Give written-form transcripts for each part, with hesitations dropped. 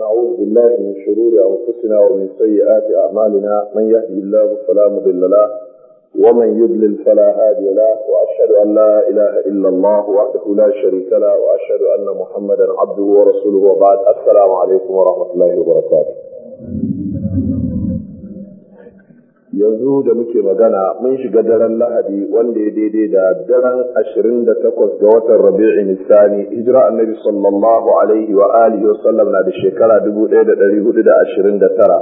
ونعوذ بالله من شرور أنفسنا ومن سيئات أعمالنا من يهدي الله فلا مضل له ومن يضلل فلا هادي له وأشهد أن لا إله إلا الله وحده لا شريك له وأشهد أن محمدا عبده ورسوله وبعد. السلام عليكم ورحمة الله وبركاته. yanzu da muke magana mun shiga daren Lahadi wanda ya daidai da daren 28 ga watan Rabi'in Sani, hijira annabi sallallahu alaihi wa alihi wa sallam na da shekara 1429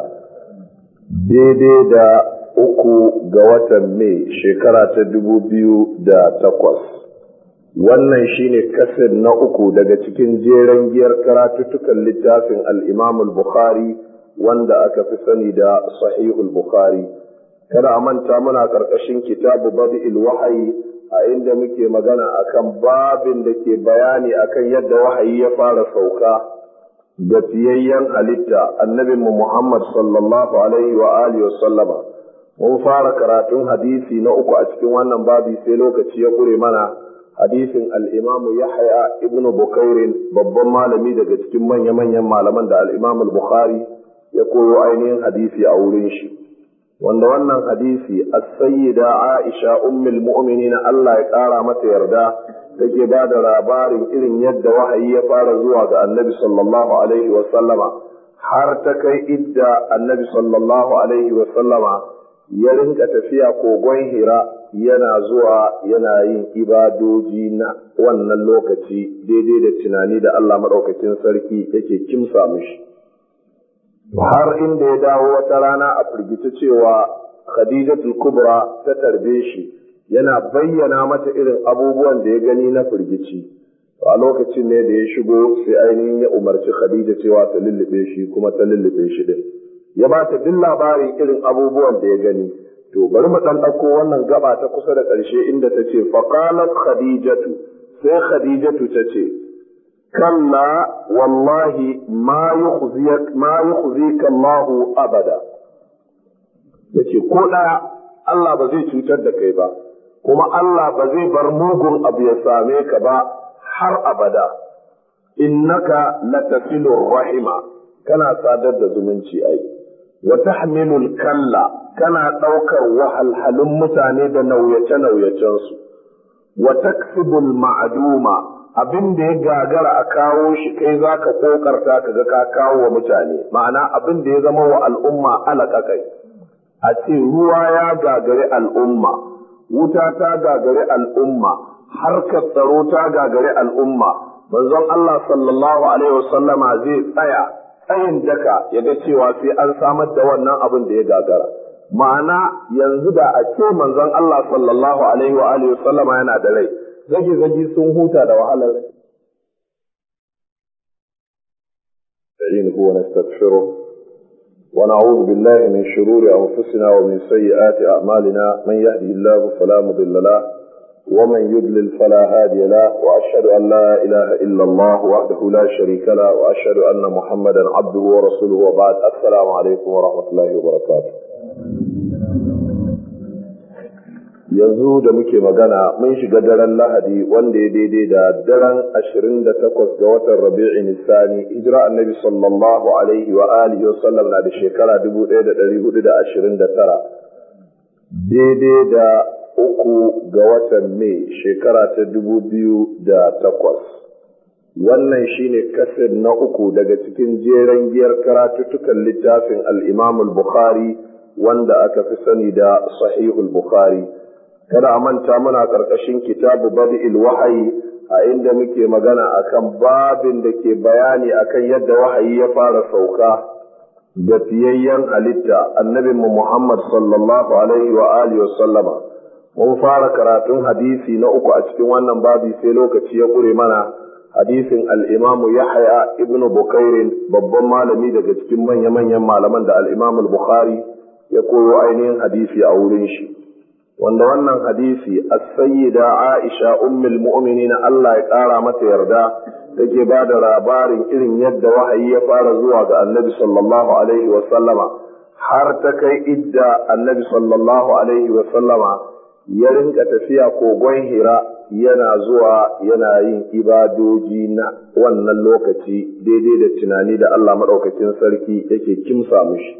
daidai da 3 ga watan Mai shekara ta 2008. wannan shine kasir na 3 daga cikin jeren giyar karatuttukan littafin al-Imam al-Bukhari wanda aka fi sani da Sahihul Bukhari. kada a manta muna ƙarƙashin kitabu badi'il wahayi a inda muke magana akan babin da ke bayani akan yadda wahayi ya fara sauka ga fiyayyen halitta annabinmu Muhammad sallallahu alaihi wa alihi wa sallama. mun fara karatun hadisi na 3 a cikin wannan babi sai lokaci ya kure mana hadisin al-Imam Yahya ibn Bukairin, babban malami daga cikin manya-manyan malaman da al-Imam al-Bukhari ya koyo ainihin hadisi a wurin shi, wanda wannan hadisi as-sayyida Aisha ummul mu'minin Allah ya kara mata yarda take ba da labarin irin yadda wahayi ya fara zuwa ga Annabi sallallahu alaihi wa sallama har ta kai idda Annabi sallallahu alaihi wa sallama ya rinka tafiya kogon Hira yana zuwa yana yin ibadoji na wannan lokaci daidai da tunani da Allah madaukakin sarki yake kimsa mishi, har inda ya dawo wata rana a firgice cewa Khadijatul Kubra ta tarbe shi yana bayyana mata irin abubuwan da ya gani na firgici. A lokacin ne da ya shigo sai ainihin ya umarci Khadija cewa ta lullube shi, kuma ta lullube shi din. Ya ba ta duk labarin irin abubuwan da ya gani. To bari mu dan dauko wannan gaba ta kusa da ƙarshe inda ta ce faqalat Khadijatu, sai Khadijatu ta ce kalla wallahi ma yukhzika Allah abada. Yace ko ɗaya Allah ba zai cutar da kai ba, kuma Allah ba zai bar mugun abu ya same ka ba har abada. Innaka latasilur rahima, kana sadar da zumunci ai, wa tahmilul kalla, kana ɗaukar wahalhalun mutane da nauyace-nauyacensu, wa taksibul ma'aduma, abin da ya gagara a kawo shi kai za ka kokarta ka ga ka kawo wa mutane, ma'ana abin da ya zama wa al'umma alaƙaƙai. A ce ruwa ya gagari al'umma, wuta ta gagari al'umma, harkar tsaro ta gagari al'umma, manzon Allah sallallahu alaihi wasallama zai tsaya tsayin daka ya ga cewa sai an samar da wannan abin da ya gagara. Ma'ana yanzu da a ce manzon Allah sallallahu alaihi wa alihi wasallama yana da rai, zage-zage sun huta da wahalar. Nasta'inu wa nastaghfiruh wa na'udhu billahi min shururi anfusina wa min sayyiati a'malina, man yahdihillahu fala mudilla lahu wa man yudlil fala hadiya lahu, wa ashhadu an la ilaha illa Allah wahdahu la sharika lahu wa ashhadu anna Muhammadan abduhu wa rasuluhu wa ba'd. Assalamu alaikum wa rahmatullahi wa barakatuh. yanzu da muke magana mun shiga daren Lahadi wanda ya daidai da daren 28 ga watan Rabi'in Sani, hijira annabi sallallahu alaihi wa alihi wa sallam na da shekara 1429 daidai da 3 ga watan Mai shekara ta 2008. wannan shine kasir na 3 daga cikin jeren giyar karatuttukan littafin al-Imam al-Bukhari wanda aka fi sani da Sahihul Bukhari. kada a manta muna ƙarƙashin kitabu badi'il wahayi a inda muke magana akan babin da ke bayani akan yadda wahayi ya fara sauka ga fiyayyen halitta annabinmu Muhammad sallallahu alaihi wa alihi wa sallama. mun fara karatun hadisi na 3 a cikin wannan babi sai lokaci ya kure mana hadisin al-Imam Yahya ibn Bukairin, babban malami daga cikin manya-manyan malaman da al-Imam al-Bukhari ya koyo ainihin hadisi a wurin shi, wanda wannan hadisi as-sayyida Aisha ummul mu'minin Allah ya kara mata yarda take ba da labarin irin yadda wahayi ya fara zuwa ga Annabi sallallahu alaihi wa sallama har ta kai idda Annabi sallallahu alaihi wa sallama ya rinka tafiya kogon Hira yana zuwa yana yin ibadoji na wannan lokaci daidai da tunani da Allah maɗaukakin sarki yake kimsa mishi.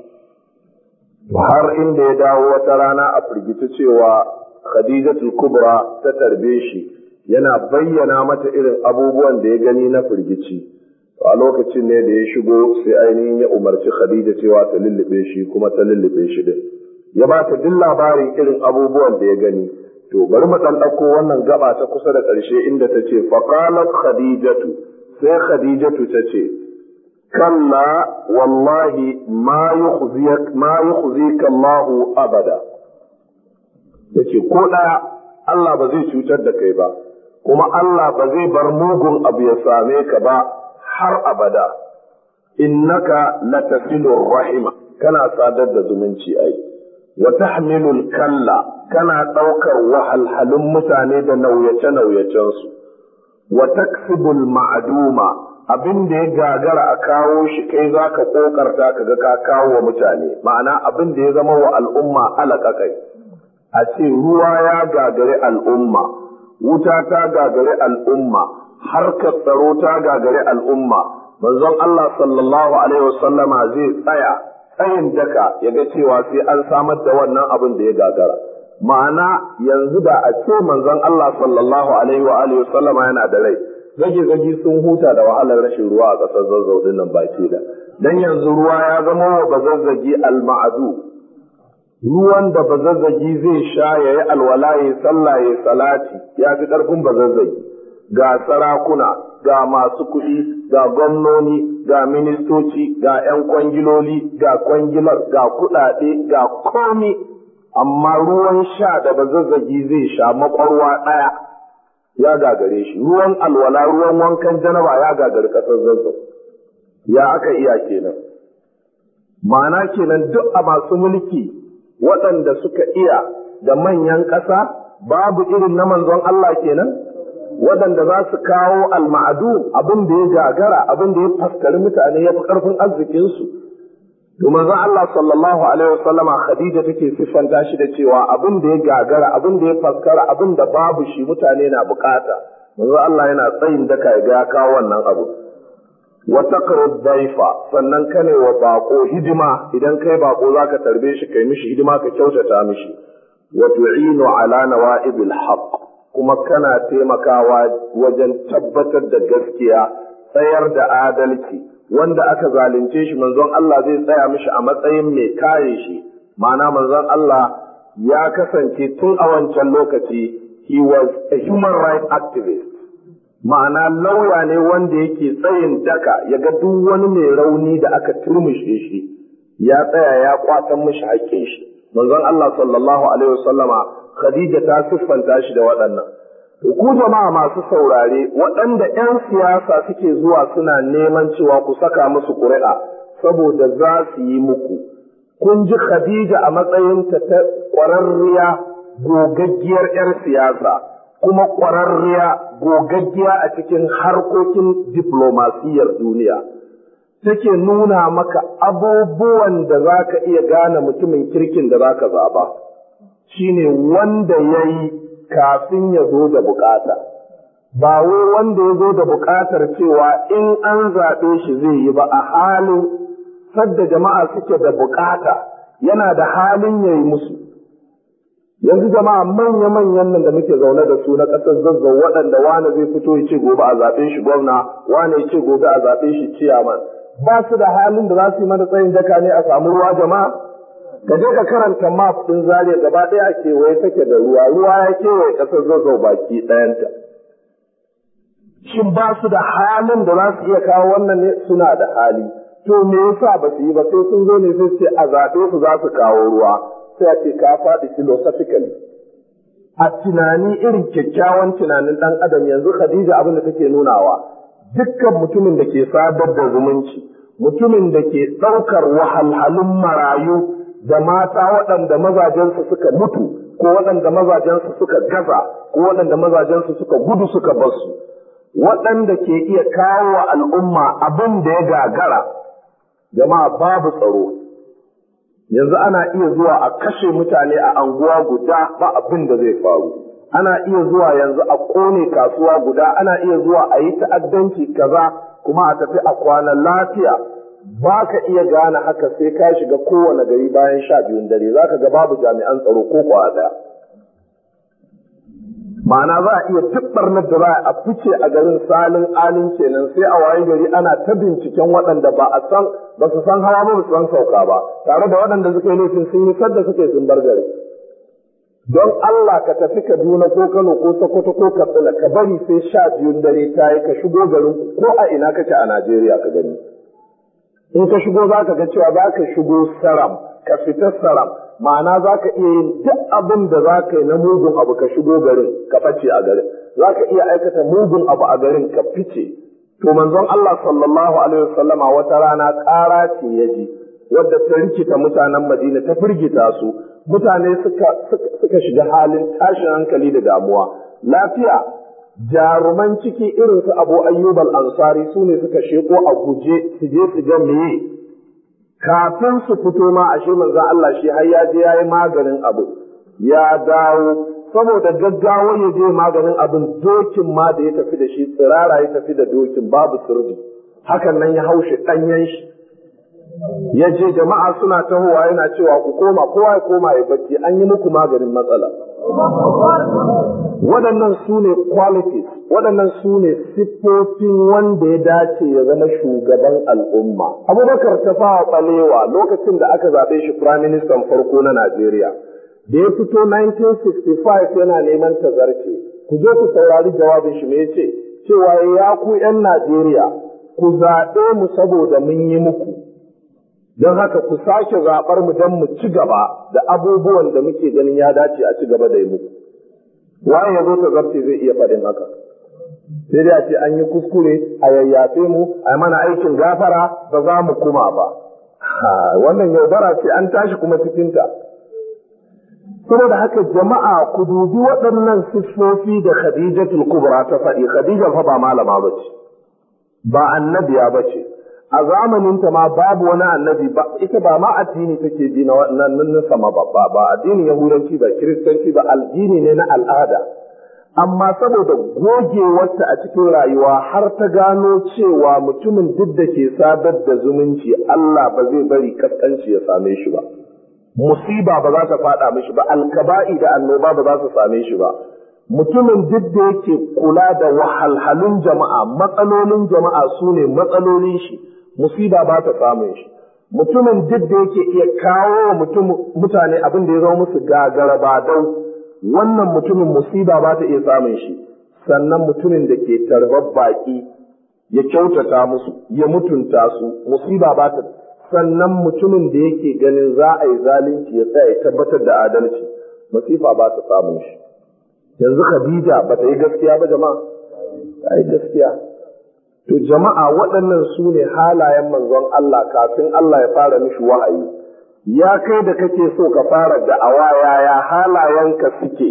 Har inda ya dawo wata rana a firgici cewa Khadijatul Kubra ta tarbe shi, yana bayyana mata irin abubuwan da ya gani na firgici. A lokacin ne da ya shigo sai ainihin ya umarci Khadija cewa ta lullube shi, kuma ta lullube shi din. Ya ba ta duk labarin irin abubuwan da ya gani. To bari mu dan ɗauko wannan gaba ta kusa da ƙarshe inda ta ce faqalat Khadijatu, sai Khadijatu ta ce kalla wallahi ma yukhzika Allahu abada. Yace ko ɗaya Allah ba zai cutar da kai ba, kuma Allah ba zai bar mugun abu ya same ka ba har abada. Innaka latasilur rahima, kana sadar da zumunci ai. Wa tahmilul kalla, kana ɗaukar wahalhalun mutane da nauyace-nauyacensu. Wa taksibul ma'aduma, abin da ya gagara a kawo shi kai za ka ƙoƙarta ka ga ka kawo wa mutane, ma'ana abin da ya zama wa al'umma alaƙaƙai. A ce ruwa ya gagari al'umma, wuta ta gagari al'umma, harkar tsaro ta gagari al'umma, manzon Allah sallallahu alaihi wasallama zai tsaya tsayin daka ya ga cewa sai an samar da wannan abin da ya gagara. Ma'ana yanzu da a ce manzon Allah sallallahu alaihi wa alihi wasallama yana da rai, zage-zage sun huta da wahalar rashin ruwa a ƙasar Zazzau din nan baki da. Dan yanzu ruwa ya zama wa bazazzagi al-ma'adu. Ruwan da bazazzagi zai sha ya yi alwala ya sallah ya salati ya fi ƙarfin bazazzagi. Ga sarakuna, ga masu kuɗi, ga gwamnoni, ga ministoci, ga 'yan kwangiloli, ga kwangilar, ga kuɗaɗe, ga komi, amma ruwan sha da bazazzagi zai sha makwarwa ɗaya ya gagare shi. Ruwan alwala, ruwan wankan janaba ya gagari ƙasar Zazzau. Ya aka iya kenan. Ma'ana kenan duk a masu mulki waɗanda suka iya da manyan ƙasa babu irin na manzon Allah kenan, waɗanda za su kawo alma'adu abin da ya gagara, abin da ya faskari mutane ya fi ƙarfin arzikinsu. To manzon Allah sallallahu alaihi wasallama Khadija take siffanta shi da cewa abin da ya gagara, abin da ya faskara, abin da babu shi mutane na bukata, manzon Allah yana tsayin daka ya ga ya kawo wannan abu. Wa taqrud daifa, sannan kane wa bako hidima, idan kai bako zaka tarbe shi kai mishi hidima ka kyautata mishi. Wa tu'inu ala nawa'ibil haqq, kuma kana taimakawa wajen tabbatar da gaskiya, tsayar da adalci. Wanda aka zalunce shi manzon Allah zai tsaya mishi a matsayin mai kare shi. Ma'ana manzon Allah ya kasance tun a wancan lokaci he was a human rights activist. Ma'ana lauya ne wanda yake tsayin daka ya ga duk wani mai rauni da aka turmushe shi ya tsaya ya kwatan mishi haƙƙin shi. Manzon Allah sallallahu alaihi wasallama Khadija ta siffanta shi da waɗannan. Ku jama'a masu saurare, waɗanda 'yan siyasa suke zuwa suna neman cewa ku saka musu ƙuri'a saboda za su yi muku. Kun ji Khadija a matsayinta ta ƙwararriya gogaggiyar 'yar siyasa, kuma ƙwararriya gogaggiya a cikin harkokin diplomasiyyar duniya. Take nuna maka abubuwan da za ka iya gane mutumin kirkin da za ka zaɓa. Shine wanda ya yi kafin ya zo da bukata, ba wai wanda ya zo da bukatar cewa in an zaɓe shi zai yi ba, a halin sadda jama'a suke da bukata yana da halin ya yi musu. Yanzu jama'a manya-manyan nan da muke zaune da su na ƙasar Zazzau, waɗanda wane zai fito ya ce gobe a zaɓe shi gwamna, wane ya ce gobe a zaɓe shi ciyaman, ba su da halin da za su yi mana tsayin daka ne a samu ruwa jama'a. Ka je ka karanta map ɗin Zaria gaba ɗaya a kewaye take da ruwa, ruwa ya kewaye ƙasar Zazzau baki ɗayanta. Shin ba su da halin da za su iya kawo wannan ne? Suna da hali. To me yasa ba su yi ba? Sai sun zo ne sai ce a zaɓe su za su kawo ruwa. Sai a ce ka faɗi philosophically. A tunani irin kyakkyawan tunanin ɗan adam, yanzu Khadija abin da take nunawa, dukkan mutumin da ke sadar da zumunci, mutumin da ke ɗaukar wahalhalun marayu da mata waɗanda mazajensu suka mutu, ko waɗanda mazajensu suka gaza, ko waɗanda mazajensu suka gudu suka bar su, waɗanda ke iya kawo wa al'umma abin da ya gagara. Jama'a, babu tsaro. Yanzu ana iya zuwa a kashe mutane a anguwa guda ba abin da zai faru. ana iya zuwa yanzu a ƙone kasuwa guda, ana iya zuwa a yi ta'addanci kaza kuma a tafi a kwana lafiya. Ba ka iya gane haka sai ka shiga kowane gari bayan 12 dare, za ka ga babu jami'an tsaro ko kwa ɗaya. Ma'ana za a iya duk ɓarnar da za a fice a garin salin alin kenan, sai a waye gari ana ta binciken waɗanda ba su san hawa ba su san sauka ba, tare da waɗanda suka yi laifin sun yi sadda suke sun bar gari. Don Allah ka tafi Kaduna ko Kano ko Sokoto ko Katsina, ka bari sai 12 dare ta yi ka shigo garin ko a ina kake a Najeriya ka gani. In ka shigo za ka ga cewa za ka shigo saram, ka fita saram, ma'ana za ka iya yin duk abin da za ka yi na mugun abu ka shigo garin ka face a garin, za ka iya aikata mugun abu a garin ka fice. To manzon Allah sallallahu alaihi wasallama wata rana ƙara ce ya ji wadda ta rikita mutanen Madina, ta firgita su, mutane suka shiga halin tashin hankali da damuwa. Lafiya, jaruman ciki irin su Abu Ayyub al-Ansari su ne suka sheko a guje su je su ga meye. Kafin su fito ma ashe manzon Allah shi har ya je yayi maganin abu, ya dawo saboda gaggawa ya je maganin abin, dokin ma da ya tafi da shi tsirara ya tafi da dokin, babu sirri, hakan nan ya haushi ɗanyen shi. Ya je jama'a suna tahowa yana cewa ku koma, kowa ya koma ya bacci, an yi muku maganin matsala. Waɗannan su ne qualities, waɗannan su ne siffofin wanda ya dace ya zama shugaban al'umma. Abubakar Tafawa Balewa lokacin da aka zaɓe shi Prime Minister farko na Najeriya, da ya fito 1965 yana neman tazarce, ku je ku saurari jawabin shi me yace, cewa ya ku 'yan Najeriya ku zaɓe mu saboda mun yi muku. Don haka ku sake zaɓar mu don mu ci gaba da abubuwan da muke ganin ya dace a ci gaba da yi muku. Waye ya zo ta zarce zai iya faɗin haka? Sai dai a ce an yi kuskure, a yayyafe mu, a mana aikin gafara, ba za mu kuma ba. Wannan yaudara ce an tashi kuma cikinta. Saboda haka jama'a ku dubi waɗannan siffofi da Khadijatul Kubra ta faɗi. Khadija fa ba malama ba ce, ba annabiya ba ce. A zamaninta ma babu wani annabi ba, ita ba ma addini take bi na sama ba addinin Yahudanci ba, Kiristanci ba, addini ne na al'ada. Amma saboda gogewarta a cikin rayuwa har ta gano cewa mutumin duk da ke sadar da zumunci Allah ba zai bari kaskanci ya same shi ba. Musiba ba za ta faɗa mishi ba, alkaba'i da annoba ba za su same shi ba. Mutumin duk da yake kula da wahalhalun jama'a, matsalolin jama'a su ne matsalolin shi, musiba ba ta samun shi. Mutumin duk da yake iya kawo wa mutane abin da ya zama musu gagara ba dau, wannan mutumin musiba ba ta iya samun shi. Sannan mutumin da ke tarbar baƙi ya kyautata musu, ya mutunta su, musiba ba ta. Sannan mutumin da yake ganin za a yi zalunci ya tsaya ya tabbatar da adalci, musiba ba ta samun shi. Yanzu Khadija ba ta yi gaskiya ba jama'a? Ta yi gaskiya. To jama'a waɗannan su ne halayen manzon Allah kafin Allah ya fara mishi wahayi. Ya kai da kake so ka fara da'awa, yaya halayenka suke?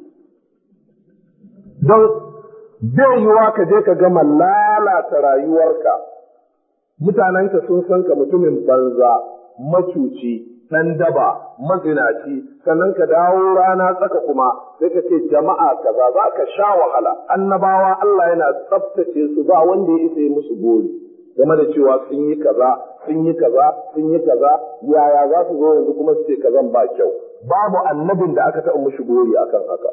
Don bai yiwa ka je ka gama lalata rayuwarka, mutanenka sun san ka mutumin banza, macuci, ɗan daba, mazinaci, sannan ka dawo rana tsaka kuma sai ka ce jama'a kaza, za ka sha wahala. Annabawa Allah yana tsaftace su, ba wanda ya isa yi musu gori game da cewa sun yi kaza, sun yi kaza, sun yi kaza, yaya za su zo yanzu kuma su ce kazan ba kyau. Babu annabin da aka taɓa mushi gori akan haka.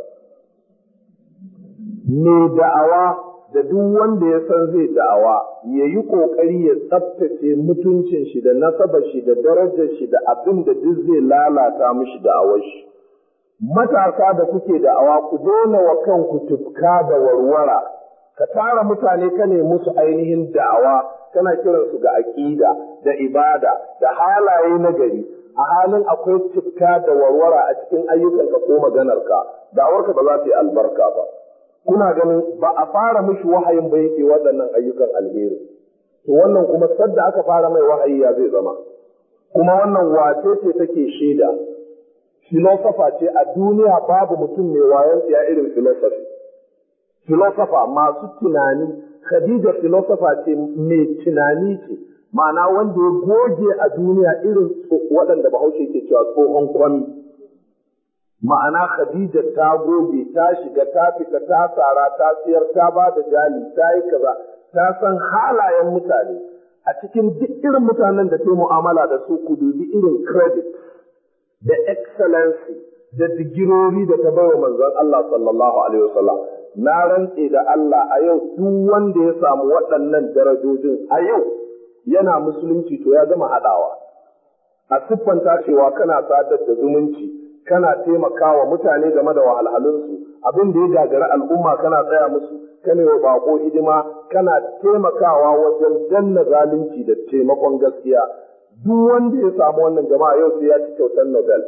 Me da'awa da duk wanda ya san zai da'awa ya yi ƙoƙari ya tsaftace mutuncin shi da nasabar shi da darajar shi da abin da duk zai lalata mishi da'awar shi. Matasa da kuke da'awa ku daina wa kanku tufka da warwara, ka tara mutane ka ne musu ainihin da'awa, kana kiransu ga aƙida da ibada da halaye na gari, a halin akwai tufka da warwara a cikin ayyukanka ko maganarka, da'awarka ba za ta yi albarka ba. Kuna ganin ba a fara mishi wahayin ba yake waɗannan ayyukan alheri, to wannan kuma sadda aka fara mai wahayi ya zai zama. Kuma wannan wace ce take shaida? Filosofa ce a duniya, babu mutum mai wayan ya irin filosofi. Filosofa masu tunani, Khadija filosofa ce mai tunani ce, ma'ana wanda ya goge a duniya irin waɗanda Bahaushe ke cewa tsohon kwami. ma'ana Khadija ta goge, ta shiga, ta fita, ta tsara, ta siyar, ta ba da jali, ta yi kaza, ta san halayen mutane. A cikin duk irin mutanen da ta mu'amala da su, ku dubi irin credit da excellency da digirori da ta baiwa manzon Allah sallallahu alaihi wasallam. Na rantse da Allah a yau duk wanda ya samu waɗannan darajojin a yau yana musulunci to ya gama haɗawa. A siffanta cewa kana sadar da zumunci, kana taimakawa mutane game da wahalhalunsu, abin da ya gagari al'umma kana tsaya musu, kana wa bako hidima, kana taimakawa wajen danna zalunci da taimakon gaskiya. Duk wanda ya samu wannan jama'a yau sai ya ci kyautar Nobel.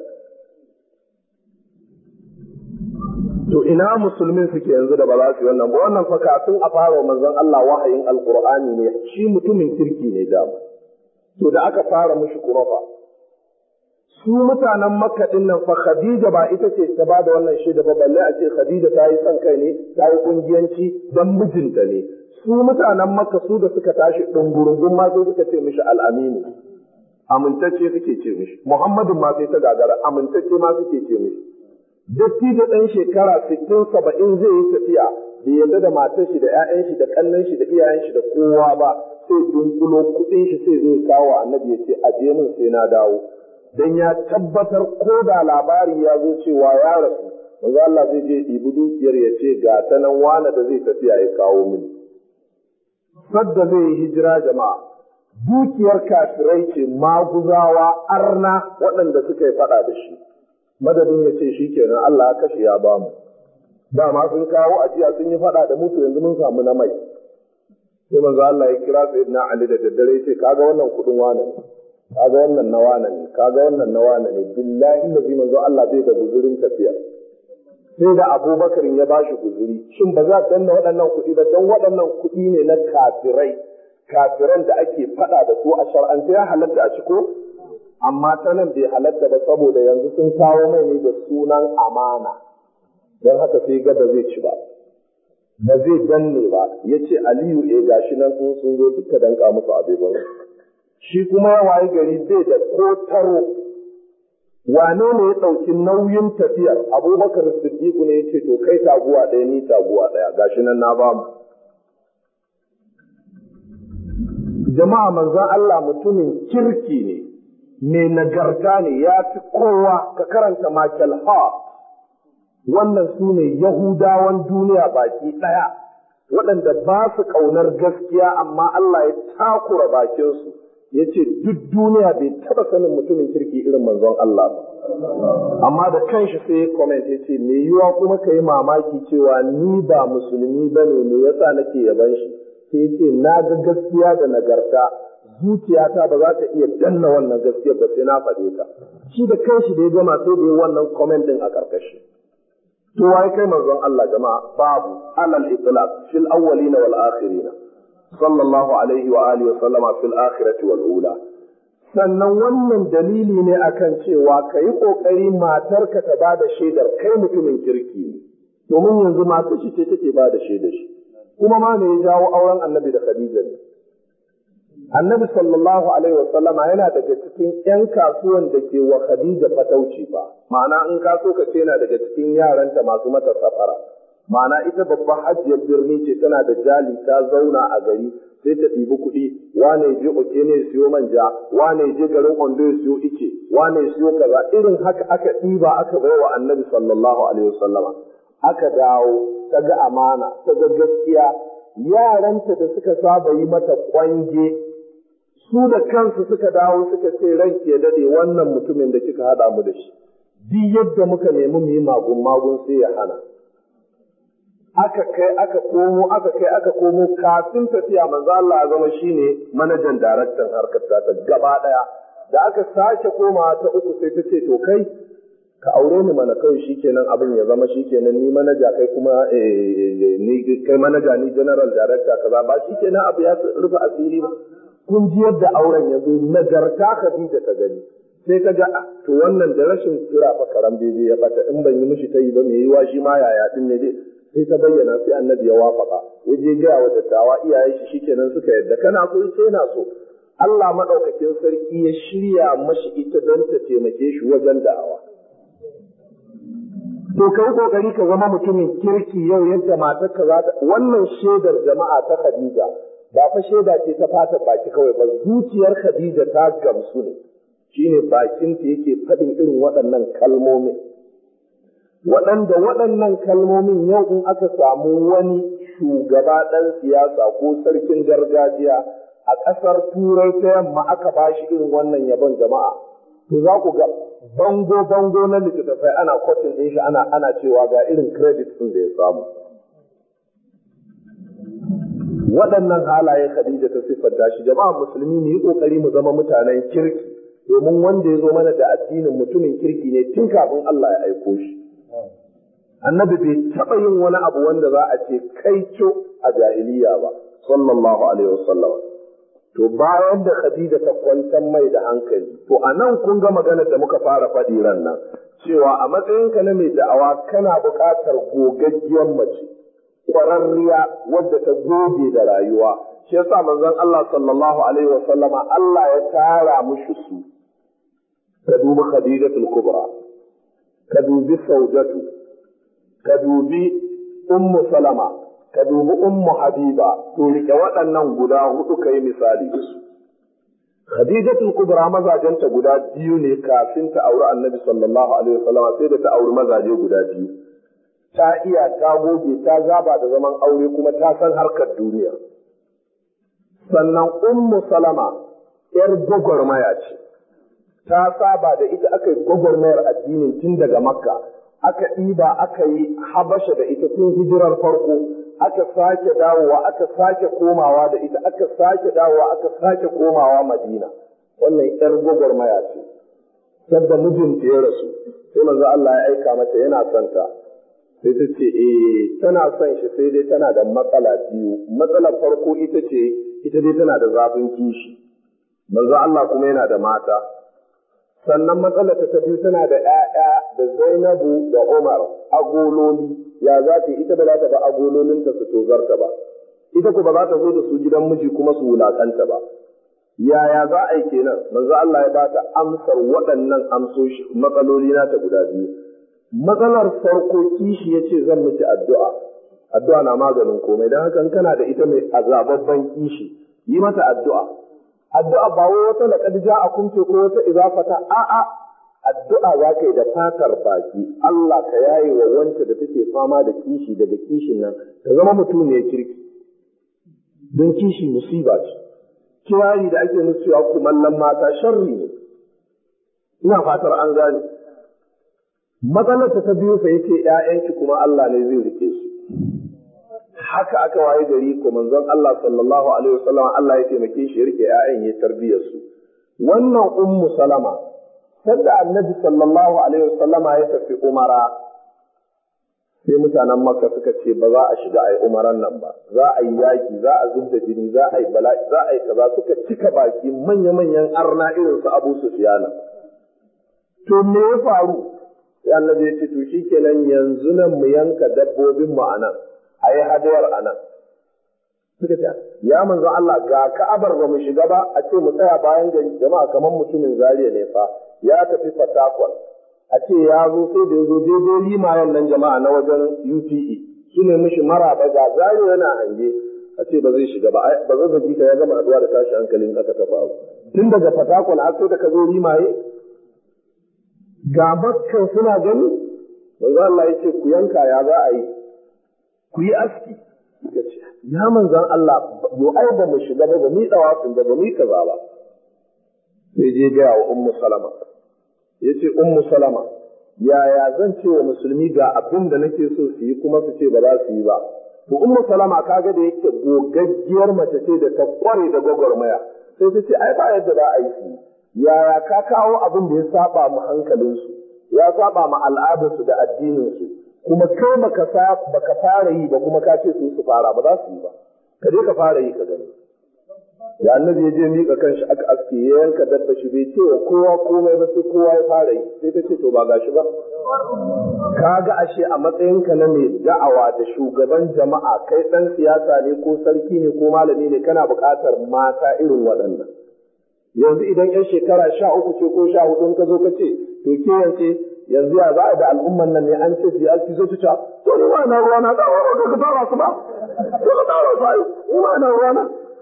To ina musulmin suke yanzu da ba za su yi wannan ba? Wannan fa kafin a fara manzon Allah wahayin Alƙur'ani ne, shi mutumin kirki ne dama. To da aka fara mushi kurofa. Su mutanen Makka din nan fa Khadija ba ita ce ta ba da wannan shaida ba, balle a ce Khadija ta yi son kai ne, ta yi kungiyanci dan mijinta ne. Su mutanen Makka su da suka tashi ɗungurungun ma sai suka ce mishi al'aminu, amintacce suke ce mishi. Muhammadun ma sai ta gagara, amintacce ma suke ce mishi. Dattijo ɗan shekara 60-70 zai yi tafiya, bai yarda da matar shi da 'ya'yan shi da ƙannan shi da iyayen shi da kowa ba, sai dunkulo kuɗin shi sai zai kawo annabi ya ce aje min sai na dawo. Dan ya tabbatar ko da labari ya zo cewa ya rasu, manzo Allah zai je ɗibi dukiyar ya ce ga ta nan wane da zai tafiya ya kawo mini. Sadda zai yi hijira jama'a, dukiyar kafirai ce, maguzawa, arna waɗanda suka yi faɗa da shi. Madadin ya ce shi kenan Allah ya kashe ya bamu. Dama sun kawo ajiya sun yi faɗa da mutu yanzu mun samu na mai. Sai manzo Allah ya kira Sayyidina Ali da daddare ya ce kaga wannan kuɗin wane ne, kaga wannan na wane ne, kaga wannan na wane ne, billahi lazi manzo Allah bai da guzurin tafiya. Sai da Abubakar ya bashi guzuri. Shin ba za danna waɗannan kuɗi ba, don waɗannan kuɗi ne na kafirai, kafiran da ake faɗa da su a shar'ance ya halatta a ciko? Amma ta nan bai halatta ba saboda yanzu sun kawo mai ne da sunan amana, don haka sai ga ba zai ci ba, ba zai danne ba. Ya ce Aliyu gashi nan in sun zo duka danka musu abubuwan. Shi kuma ya wayi gari bai da ko taro. Wane ne ya ɗauki nauyin tafiyar? Abubakar Siddiqu ne ya ce to kai taguwa ɗaya ni taguwa ɗaya, gashi nan na ba mu. Jama'a manzon Allah mutumin kirki ne, mai nagarta ne, ya fi kowa. Ka karanta Michael Hart, wannan su ne Yahudawan duniya baki ɗaya, waɗanda ba su ƙaunar gaskiya amma Allah ya takura bakinsu, ya ce duk duniya bai taɓa sanin mutumin kirki irin manzon Allah ba. Amma da kanshi sai ya comment ya ce, me yiwa kuma ka yi mamaki cewa ni ba musulmi ba ne, me yasa nake yaban shi? Sai ya ce, na ga gaskiya da nagarta, zuciyata ba za ta iya danna wannan gaskiyar ba sai na faɗe ta. Shi da kanshi da ya gama sai da ya wannan comment din a ƙarƙashi. To wai kai manzon Allah jama'a? Babu, alal itlaq fil awwalina wal akhirina sallallahu alaihi wa alihi wa sallama fil akhirati wal ula. Sannan wannan dalili ne akan cewa ka yi ƙoƙari matarka ta ba da shaidar kai mutumin kirki ne, domin yanzu matar shi ce take ba da shaidar shi. Kuma ma me ya jawo auren Annabi da Khadija ne? Annabi sallallahu alaihi wasallama yana daga cikin ‘yan kasuwan da ke wa Khadija fatauci ba, ma'ana in ka so ka ce yana daga cikin yaranta masu mata safara, ma'ana ita babban hajjiyar birni ce, tana da jali, ta zauna a gari, sai ta ɗibi kuɗi, wane je oke ne siyo manja, wane je garin Ondo ya siyo ice, wane siyo kaza, irin haka aka ɗiba aka bai wa Annabi sallallahu alaihi wasallama. Aka dawo, ta ga amana, ta ga gaskiya, yaranta da suka saba yi mata kwange, su da kansu suka dawo suka ce ranki ya dade wannan mutumin da kika haɗa mu da shi, duk yadda muka nemi mu yi magun sai ya hana. Aka kai aka komo kafin tafiya manzo Allah ya zama shine manajan daraktan harkar ta gaba daya. Da aka sake komawa ta uku sai ta ce to kai ka aure ni mana, kawai shikenan abin ya zama shikenan ni manaja kai kuma ni kai manaja ni general director kaza, ba shikenan abu ya rufe asiri ba. Kun ji yadda auren ya zo, nagarta Khadija ta gani, sai ka ga to wannan da rashin kira fa karam daidai ya bata, in ban yi mishi ta yi ba me yiwa shi ma yaya din ne dai. Sai ta bayyana, sai Annabi ya wafaka, ya je gaya wa dattawa iyayen shi, shikenan suka yadda. Kana so sai na so. Allah madaukakin sarki ya shirya mashi ita don ta taimake shi wajen da'awa. To kai kokari ka zama mutumin kirki yau yadda matarka za ta wannan shaidar jama'a ta Khadija ba fa shaida ce ta fata baki kawai ba zuciyar Khadija ta gamsu ne shine bakin ta yake faɗin irin waɗannan kalmomin waɗanda waɗannan kalmomin yau in aka samu wani shugaba ɗan siyasa ko sarkin gargajiya a ƙasar Turai ta yamma aka bashi irin wannan yabon jama'a to za ku ga bango na littattafai ana kwatin ɗin shi ana cewa ga irin credit ɗin da ya samu. Waɗannan halaye Khadija ta siffanta shi jama'a musulmi mu yi ƙoƙari mu zama mutanen kirki domin wanda ya zo mana da addinin mutumin kirki ne tun kafin Allah ya aiko shi. Annabi bai taɓa yin wani abu wanda za a ce kaico a jahiliya ba sallallahu alaihi wasallam. To bayan da Khadija ta kwantar mai da hankali, to a nan kun ga maganar da muka fara faɗi ran nan, cewa a matsayinka na mai da'awa kana buƙatar gogaggiyar mace, ƙwararriya wadda ta goge da rayuwa. Shi yasa manzon Allah sallallahu alaihi wa sallama Allah ya tara mushi su. Ka dubi Khadijatul Kubra, ka dubi Saudatu, ka dubi Ummu Salama, ka dubi Ummu Habiba, to rike waɗannan guda hudu kai misali da su. Khadijatul Kubra mazajenta guda biyu ne kafin ta auri Annabi sallallahu alaihi wasallam sai da ta auri mazaje guda biyu. Ta iya ta goge ta zaba da zaman aure kuma ta san harkar duniya. Sannan Ummu Salama ‘yar gwagwarmaya ce, ta saba da ita aka yi gwagwarmayar addinin tun daga Makka, aka ɗiba aka yi Habasha da ita tun hijirar farko, aka sake dawowa aka sake komawa da ita aka sake dawowa aka sake komawa Madina. Wannan ‘yar gwagwarmaya ce. Sadda mijinta ya rasu, sai manzo Allah ya aika mata yana son ta. Sai ta ce, tana son shi sai dai tana da matsala biyu. Matsalar farko ita dai tana da zafin kishi. Manzo Allah kuma yana da mata. Sannan matsalar ta biyu tana da ‘ya'ya da Zainabu da Umar agololi, ya za ta ita ba za ta ba agololinta su tozarta ba, ita ku ba za ta zo da su gidan miji kuma su wulakanta ba. Yaya za a yi kenan? Manzo Allah ya ba ta amsar waɗannan amsoshi matsaloli nata guda biyu. Matsalar farko kishi ya ce zan miki addu'a, addu'a na maganin komai, don haka kana da ita mai azababban kishi, yi mata addu'a. Addu'a ba wai wata laƙad ja'akum ce ko wata izafata, a'a addu'a za ka yi da fatar baki, Allah ka yaye wa wanta da take fama da kishi daga kishin nan, ta zama mutum ne kirki. Don kishi musiba ce, kirari da ake musu ya kumallon mata sharri ne. Ina fatar an gane. Matsalar ta biyu fa yace ‘ya'yanki kuma Allah ne zai rike su. Haka aka waye gari ko manzon Allah sallallahu alaihi wasallam Allah ya taimake shi ya rike ‘ya'yan ya tarbiyar su. Wannan Ummu Salama sadda Annabi sallallahu alaihi wasallama ya tafi Umara sai mutanen Makka suka ce ba za a shiga ai umaran nan ba, za a yi yaki, za a zubda jini, za a yi bala'i, za a yi kaza, suka cika baki manya-manyan arna irin su Abu Sufyan. To me ya faru? Sai Allah ya ce to shikenan yanzu nan mu yanka dabbobin mu anan, ayi hadayar anan. Suka ce ya manzo Allah ga Ka'abar ba mu shiga ba, a ce mu tsaya bayan gari, jama'a kamar mutumin Zariya ne fa ya tafi Fatakwal, a ce ya zo sai da ya zo daidai limayen nan jama'a na wajen UPE su ne mishi maraba ga Zariya yana hange, a ce ba zai shiga ba, ba zai zaji ka ya gama haduwa da tashi hankalin aka ta faru. Tun daga Fatakwal har sai da ka zo limaye ga Makka suna gani, manzo Allah ya ce ku yanka ya za a yi, ku yi aski. Suka ce ya manzon Allah yo ai ba mu shiga ba, ba mu yi tsawafin ba, ba mu yi kaza ba. Sai je ga wa Ummu Salama, yace Ummu Salama yaya zan ce wa musulmi ga abin da nake so su yi kuma su ce ba za su yi ba. To Ummu Salama kaga da yake gogaggiyar mace ce da ta kware da gwagwarmaya, sai ta ce ai ba yadda za a yi su. Yaya ka kawo abin da ya saba mu hankalinsu, ya saba mu al'adarsu da addininsu, kuma kai baka fara yi ba kuma ka ce su fara, ba za su yi ba. Ka je ka fara yi ka gani. Da Annabi ya je miƙa kanshi aka aske ya yanka dabba shi bai ce wa kowa komai ba sai kowa ya fara yi, sai ta ce to ba gashi ba. Kaga ashe a matsayinka na mai da'awa da shugaban jama'a, kai ɗan siyasa ne ko sarki ne ko malami ne, kana buƙatar mata irin waɗannan. Yanzu idan ‘yan shekara 13 ce ko 14 ka zo ka ce, to ke yance yanzu ya za a da al'umman nan ne an ce su yi aski sai su ce to ni ma na ruwana da wani ka tara su ba to ka tara su ai ni ma na ruwana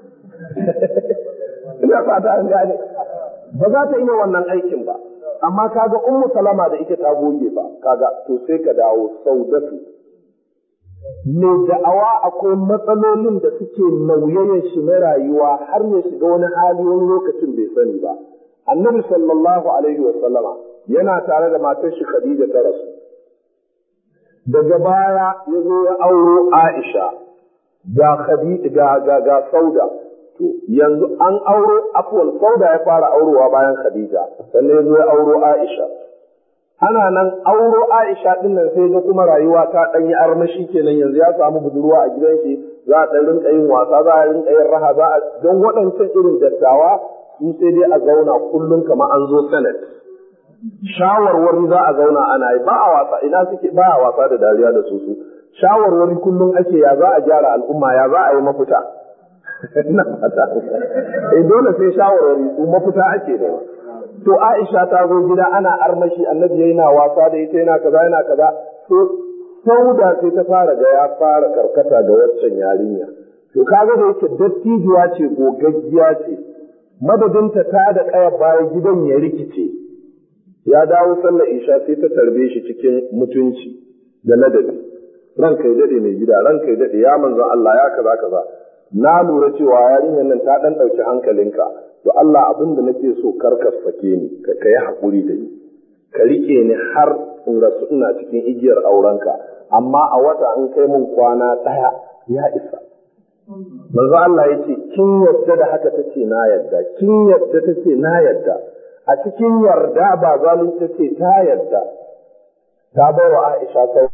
ina fata an gane ba za ta iya wannan aikin ba amma kaga ummu salama da ita ta goge ba kaga to sai ka dawo saudatu mai da'awa akwai matsalolin da suke nauyayen shi na rayuwa har ya shiga wani hali wani lokacin bai sani ba annabi sallallahu alaihi wa sallama yana tare da matar shi Khadija ta rasu daga baya ya zo ya auro Aisha ga Khadija ga Sauda to yanzu an auro afwan Sauda ya fara aurowa bayan Khadija sannan ya zo ya auro Aisha ana nan auro Aisha din nan sai ga kuma rayuwa ta dan yi armashi kenan yanzu ya samu budurwa a gidan shi za a dan rinka yin wasa za a rinka yin raha za a don waɗancan irin dattawa su sai dai a zauna kullum kamar an zo Senate shawarwari za a zauna ana yi ba a wasa ina suke ba a wasa da dariya da su shawarwari kullum ake ya za a gyara al'umma ya za a yi mafita na fata dole sai shawarwari su mafita ake nema to Aisha ta zo gida ana armashi annabi yana wasa da ita yana kaza to Sauda sai ta fara ga ya fara karkata ga waccan yarinya to kaga da yake dattijuwa ce gogaggiya ce madadinta ta da kaya bayan gidan ya rikice ya dawo sallar isha sai ta tarbe shi cikin mutunci da ladabi ranka ya dade mai gida ranka ya dade ya manzon Allah ya kaza na lura cewa yarinyar nan ta dan dauki hankalinka to Allah abin da nake so karka sake ni ka yi hakuri da ni ka rike ni har in rasu ina cikin igiyar aurenka amma a wata in kai mun kwana daya ya isa manzo Allah yace kin yarda da haka tace na yarda kin yarda tace na yarda a cikin yarda ba zalunci tace ta yarda ta bawa Aisha kai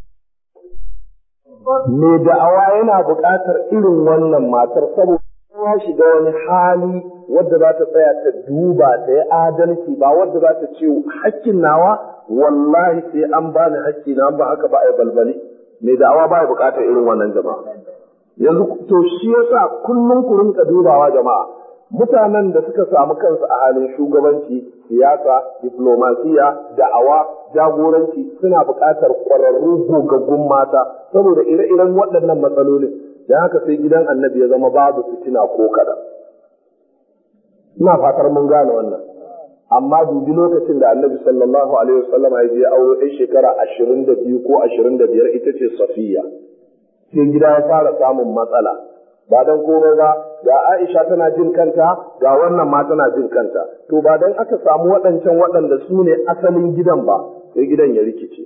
me da'awa yana buƙatar irin wannan matar saboda ya shiga wani hali wadda za ta tsaya ta duba ta yi adalci ba wadda za ta ce hakkin nawa wallahi sai an bani hakki na ba haka ba ai balbali me da'awa ba ya buƙatar irin wannan jama'a yanzu to shi yasa kullum ku rinka dubawa jama'a mutanen da suka samu kansu a halin shugabanci siyasa diplomasiya da'awa jagoranci suna buƙatar ƙwararru gogaggun mata saboda ire-iren waɗannan matsalolin dan haka sai gidan annabi ya zama babu fitina ko kada ina fatar mun gane wannan amma dubi lokacin da annabi sallallahu alaihi wasallam ya je aure ɗan shekara 22 ko 25 ita ce Safiya sai gida ya fara samun matsala ba dan komai ba ga Aisha tana jin kanta ga wannan ma tana jin kanta to ba dan aka samu waɗancan waɗanda su ne asalin gidan ba sai gidan ya rikice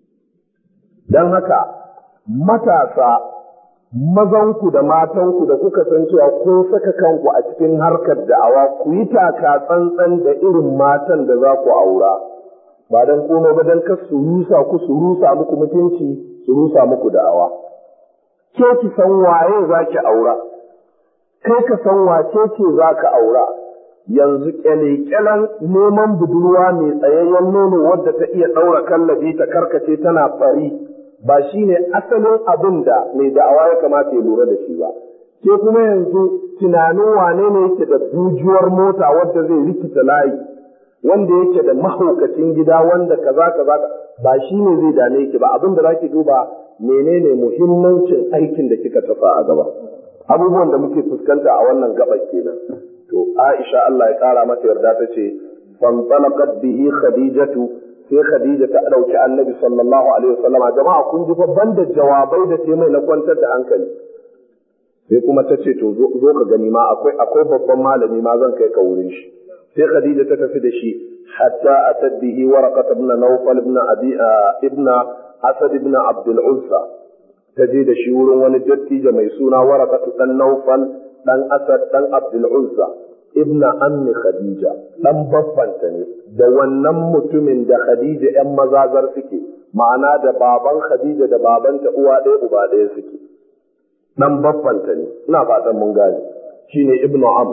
dan haka matasa mazanku da matanku da kuka san cewa kun saka kanku a cikin harkar da'awa ku yi taka tsantsan da irin matan da za ku aura ba dan komai ba dan kar su rusa ku su rusa muku mutunci su rusa muku da'awa ke ki san waye za ki aura kai ka san wace ce za ka aura yanzu kyale-kyalen neman budurwa mai tsayayyen nono wadda ta iya ɗaura kallabi ta karkace tana fari ba shi ne asalin abin da mai da'awa ya kamata ya lura da shi ba ke kuma yanzu tunanin wane ne yake da bujuwar mota wadda zai rikita layi wanda yake da mahaukacin gida wanda kaza ba shi ne zai dame ki ba abin da za ki duba menene muhimmancin aikin da kika tafa a gaba abubuwan da muke fuskanta a wannan gabar kenan to Aisha Allah ya kara mata yarda ta ce fantalaqat bihi khadijatu sai Khadija ta dauki Annabi sallallahu alaihi wasallam jama'a kun ji babban da jawabai da sai mai na kwantar da hankali sai kuma ta ce to zo ka gani ma akwai babban malami ma zan kai ka wurin shi sai Khadija ta tafi da shi hatta atat bihi waraqat ibn Nawfal ibn Abi ibn Asad ibn Abdul Uzza ta je da shi wurin wani dattijo mai suna Waraqat dan Nawfal dan Asad dan Abdul Uzza ibn ammi Khadija dan babbanta ne da wannan mutumin da Khadija ƴan mazazar suke ma'ana da baban Khadija da babanta uwa ɗaya uba ɗaya suke dan babbanta ne ina fatan mun gane shine ibn Am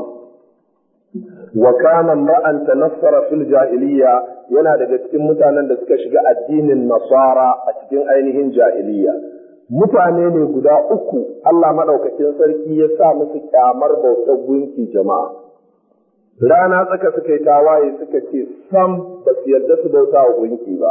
wa kana ma'an tanassara fil jahiliya yana daga cikin mutanen da suka shiga addinin Nasara a cikin ainihin jahiliya mutane ne guda uku Allah madaukakin sarki ya sa musu kyamar bautar gunki jama'a rana tsaka suka yi tawaye suka ce sam ba su yarda su bauta wa gunki ba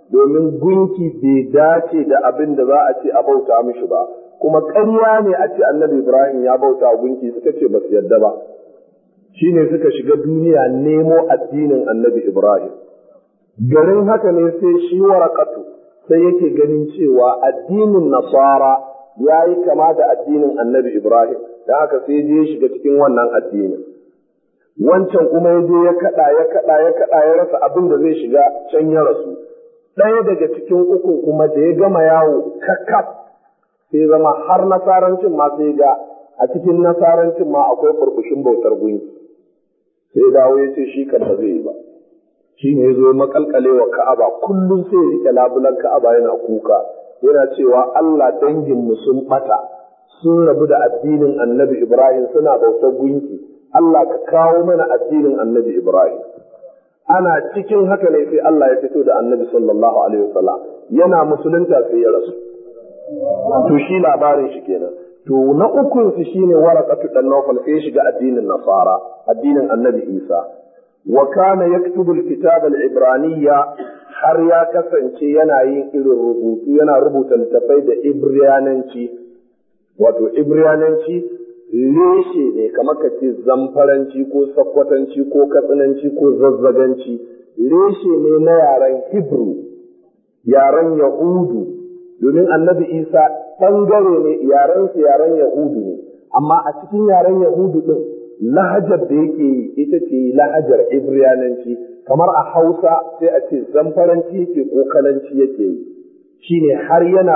domin gunki bai dace da abin da za a ce a bauta mishi ba, kuma ƙarya ne a ce annabi Ibrahim ya bauta gunki, suka ce ba su yarda ba. Shi ne suka shiga duniya nemo addinin annabi Ibrahim. Garin haka ne sai shi Waraqatu sai yake ganin cewa addinin Nasara ya yi kama da addinin annabi Ibrahim, da haka sai je shiga cikin wannan addinin. Wancan kuma ya je ya kaɗa ya rasa abin da zai shiga, can ya rasu. Ɗaya daga cikin ukun kuma da ya gama yawo kakkaf sai zama har nasarancin ma sai ga a cikin nasarancin ma akwai burbushin bautar gunki. Sai dawo ya ce shi kan ba zai yi ba. Shi ne ya zo makalkale wa Ka'aba, kullum sai ya rike labulan Ka'aba yana kuka, yana cewa Allah danginmu sun ɓata, sun rabu da addinin annabi Ibrahim suna bautar gunki, Allah ka kawo mana addinin annabi Ibrahim. Ana cikin haka ne sai Allah ya fito da annabi sallallahu alaihi wasallam, yana musulunta sai ya rasu. To shi labarin shi kenan. To na ukun su shine Waraqatu dan Nawfal sai ya shiga addinin Nasara, addinin annabi Isa. Wa kana yaktubu al-kitab al-ibraniyya, har ya kasance yana yin irin rubutu, yana rubuta littafai da Ibrananci. Wato Ibrananci reshe ne kamar ka ce Zamfaranci ko Sakkwatanci ko Katsinanci ko Zazzaganci, reshe ne na yaren Hebrew, yaren Yahudu, domin annabi Isa ɓangare ne yaren Yahudu ne, amma a cikin yaren Yahudu ɗin lahajar da yake yi ita ce lahajar Ibrananci, kamar a Hausa sai a ce Zamfaranci yake ko Kalanci yake yi, shine har yana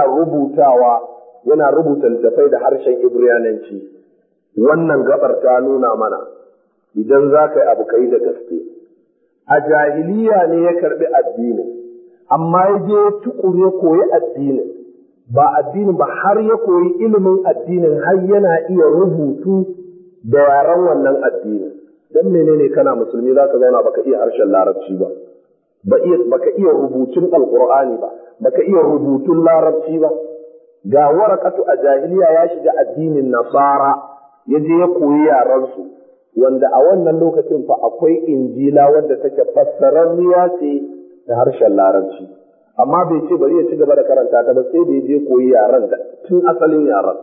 rubuta littafai da harshen Ibrananci. Wannan gabar ta nuna mana idan za ka yi abu ka yi da gaske. A jahiliya ne ya karɓi addinin, amma ya je tukure koyi addinin, ba addinin ba har ya koyi ilimin addinin har yana iya rubutu da yaren wannan addinin. Dan menene kana musulmi za ka zauna baka iya harshen larabci ba, baka iya rubutun alkur'ani ba, baka iya rubutun larabci ba. Ga Waraqatu a jahiliya ya shiga addinin Nasara, ya je ya koyi yarensu, wanda a wannan lokacin fa akwai injila wadda take fassararriya ce da harshen larabci, amma bai ce bari ya ci gaba da karanta ta ba sai da ya je koyi yaren da tun asalin yaren.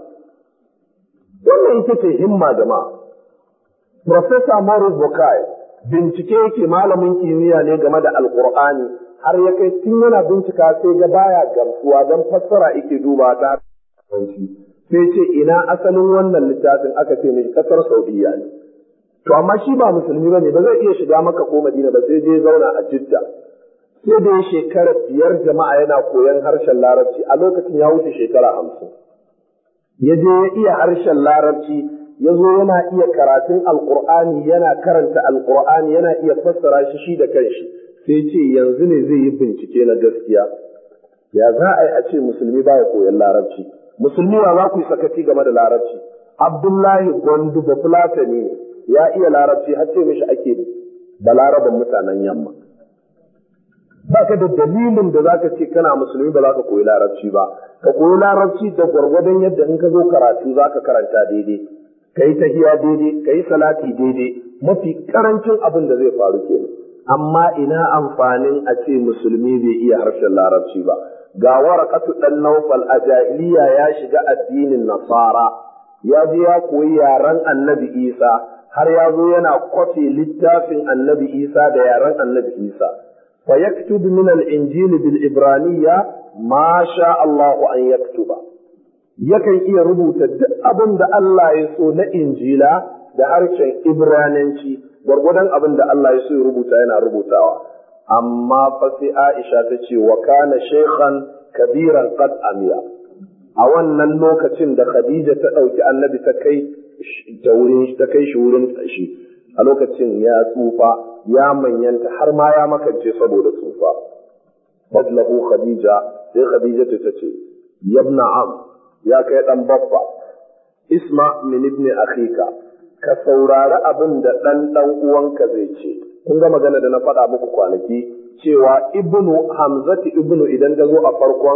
Wannan ita ce himma jama'a. Professor Morris Bukai bincike yake, malamin kimiyya ne game da Alƙur'ani, har ya kai tun yana bincika sai ga baya gamsuwa don fassara yake duba ta sai ce ina asalin wannan littafin, aka ce mai kasar Saudiya ne. To amma shi ba musulmi bane, ba zai iya shiga Makka ko Madina ba, sai je zauna a Jidda. Sai da shekara 5 jama'a yana koyon harshen Larabci, a lokacin ya wuce shekara 50. Ya je ya iya harshen Larabci, ya zo yana iya karatun Alƙur'ani, yana karanta Alƙur'ani, yana iya fassara shi da kanshi. Sai ce yanzu ne zai yi bincike na gaskiya. Ya za a ce musulmi baya koyon Larabci? Musulmi wa za ku yi sakaci game da larabci? Abdullahi Gwandu ba Fulatani ne, ya iya larabci har ce mishi ake da laraban mutanen yamma. Ba ka da dalilin da za ka ce kana musulmi ba za ka koyi larabci ba. Ka koyi larabci da gwargwadon yadda in ka zo karatu za ka karanta daidai, ka yi tahiya daidai, ka yi salati daidai, mafi karancin abin da zai faru kenan. Amma ina amfanin a ce musulmi bai iya harshen larabci ba. Ga Waraqatu dan Nawfal a jahiliya ya shiga addinin Nasara, ya je ya koyi yaren Annabi Isa, har ya zo yana kwafe littafin Annabi Isa da yaren Annabi Isa. Fa yaktubu min al-Injil bil Ibraniyya ma sha Allah an yaktuba. Yakan iya rubuta duk abin da Allah ya so na Injila da harshen Ibrananci, gwargwadon abin da Allah ya so ya rubuta yana rubutawa. Amma fa sai Aisha ta ce wa kana shaykhan kabiran qad amiya. A wannan lokacin da Khadija ta ɗauki Annabi ta kai shi wurin shi, a lokacin ya tsufa, ya manyanta har ma ya makance saboda tsufa. Fadlahu Khadija, sai Khadija ta ce yabna am, ya kai dan babba, isma min ibn akhika, ka saurari abin da dan uwanka zai ce. Kun ga magana da na faɗa muku kwanaki cewa ibnu Hamzati ibnu idan ta zo a farkon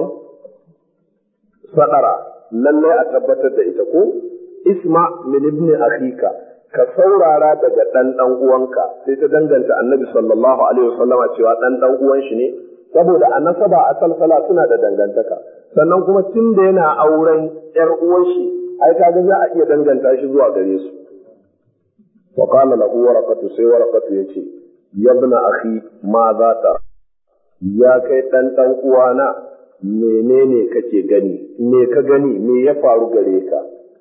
sadara lallai a tabbatar da ita ko isma min ibn akhika, ka saurara daga dan uwanka, sai ta danganta Annabi sallallahu alaihi wasallama cewa dan uwan shi ne saboda a nasaba a salsala suna da dangantaka, sannan kuma tun da yana auren ‘yar uwarshi, ai kaga za a iya danganta shi zuwa gare su. Wa qala lahu waraqatu, sai waraqatu yace ya ibn akhi ma za ta, ya kai dan uwana, menene kake gani, me ka gani, me ya faru gare ka?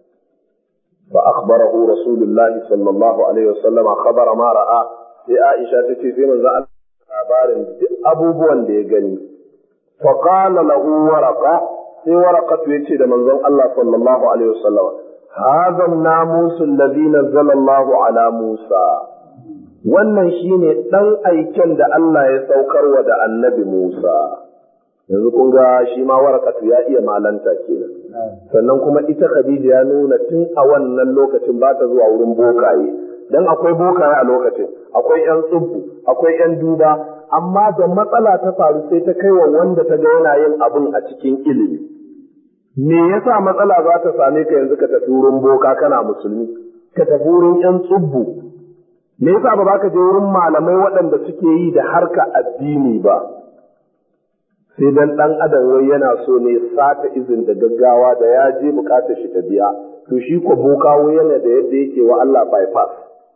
Fa akhbarahu rasulullahi sallallahu alaihi wasallam khabara ma ra'a, sai Aisha tace sai manzo Allah labarin duk abubuwan da ya gani. Fa qala lahu waraqa, sai waraqatu yace da manzon Allah sallallahu alaihi wasallam hadha an-namus alladhi nazzala Allah ala Musa, wannan shine dan aiken da Allah ya saukarwa da annabi Musa. Yanzu kun ga shi ma waraqatu ya iya malanta kenan, sannan kuma ita Khadija ya nuna tun a wannan lokacin ba ta zuwa wurin bokaye, dan akwai bokaye a lokacin, akwai yan tsubbu, akwai yan duba, amma da matsala ta faru sai ta kai wa wanda ta ga yana yin abin a cikin ilimi. Me yasa matsala za ta same ka yanzu ka tafi wurin boka kana musulmi, ka tafi wurin yan tsubbu? Me yasa ba za ka je wurin malamai waɗanda suke yi da harka addini ba? Sai dan ɗan adam wai yana so ne sata izin da gaggawa da ya je bukatar shi ta biya, to shi ko boka wai yana da yadda yake wa Allah bypass.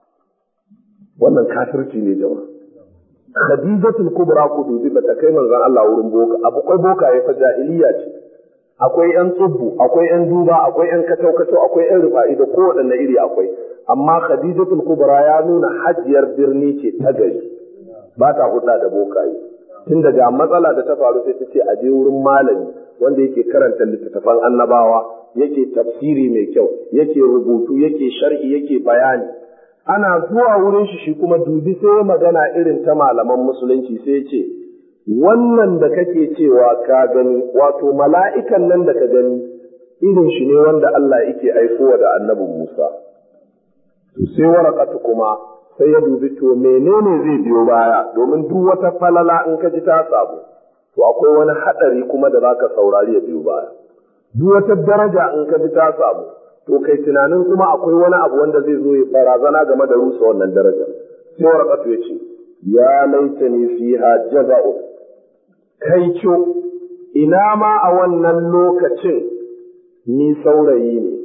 Wannan kafirci ne jama'a. Khadijatul Kubra ku dubi bata kai manzon Allah wurin boka, akwai boka ya fa jahiliya ce. Akwai yan tsubbu, akwai yan duba, akwai yan kacau-kacau, akwai yan rufa'i da kowaɗanne iri akwai. Amma Khadijatul Kubra ya nuna hajiyar birni ce ta gari, ba ta hudda da bokaye. Tun daga matsala da ta faru sai ta ce a je wurin malami wanda yake karanta littattafan annabawa, yake tafsiri mai kyau, yake rubutu, yake sharhi, yake bayani. Ana zuwa wurin shi kuma dubi sai magana irin ta malaman musulunci, sai ce wannan da kake cewa ka gani, wato mala'ikan nan da ka gani irin shi ne wanda Allah yake aikowa da annabin Musa. Sai Waraqatu kuma sai ya dubi to menene zai biyo baya, domin duk wata falala in ka ji ta samu to akwai wani hadari kuma da zaka saurari ya biyo baya. Duk wata daraja in ka ji ta samu to kai tunanin kuma akwai wani abu wanda zai zo ya barazana game da rusa wannan daraja. Sai Warqatu ya ce ya laitani fiha jaza'u, kaico ina ma a wannan lokacin ni saurayi ne.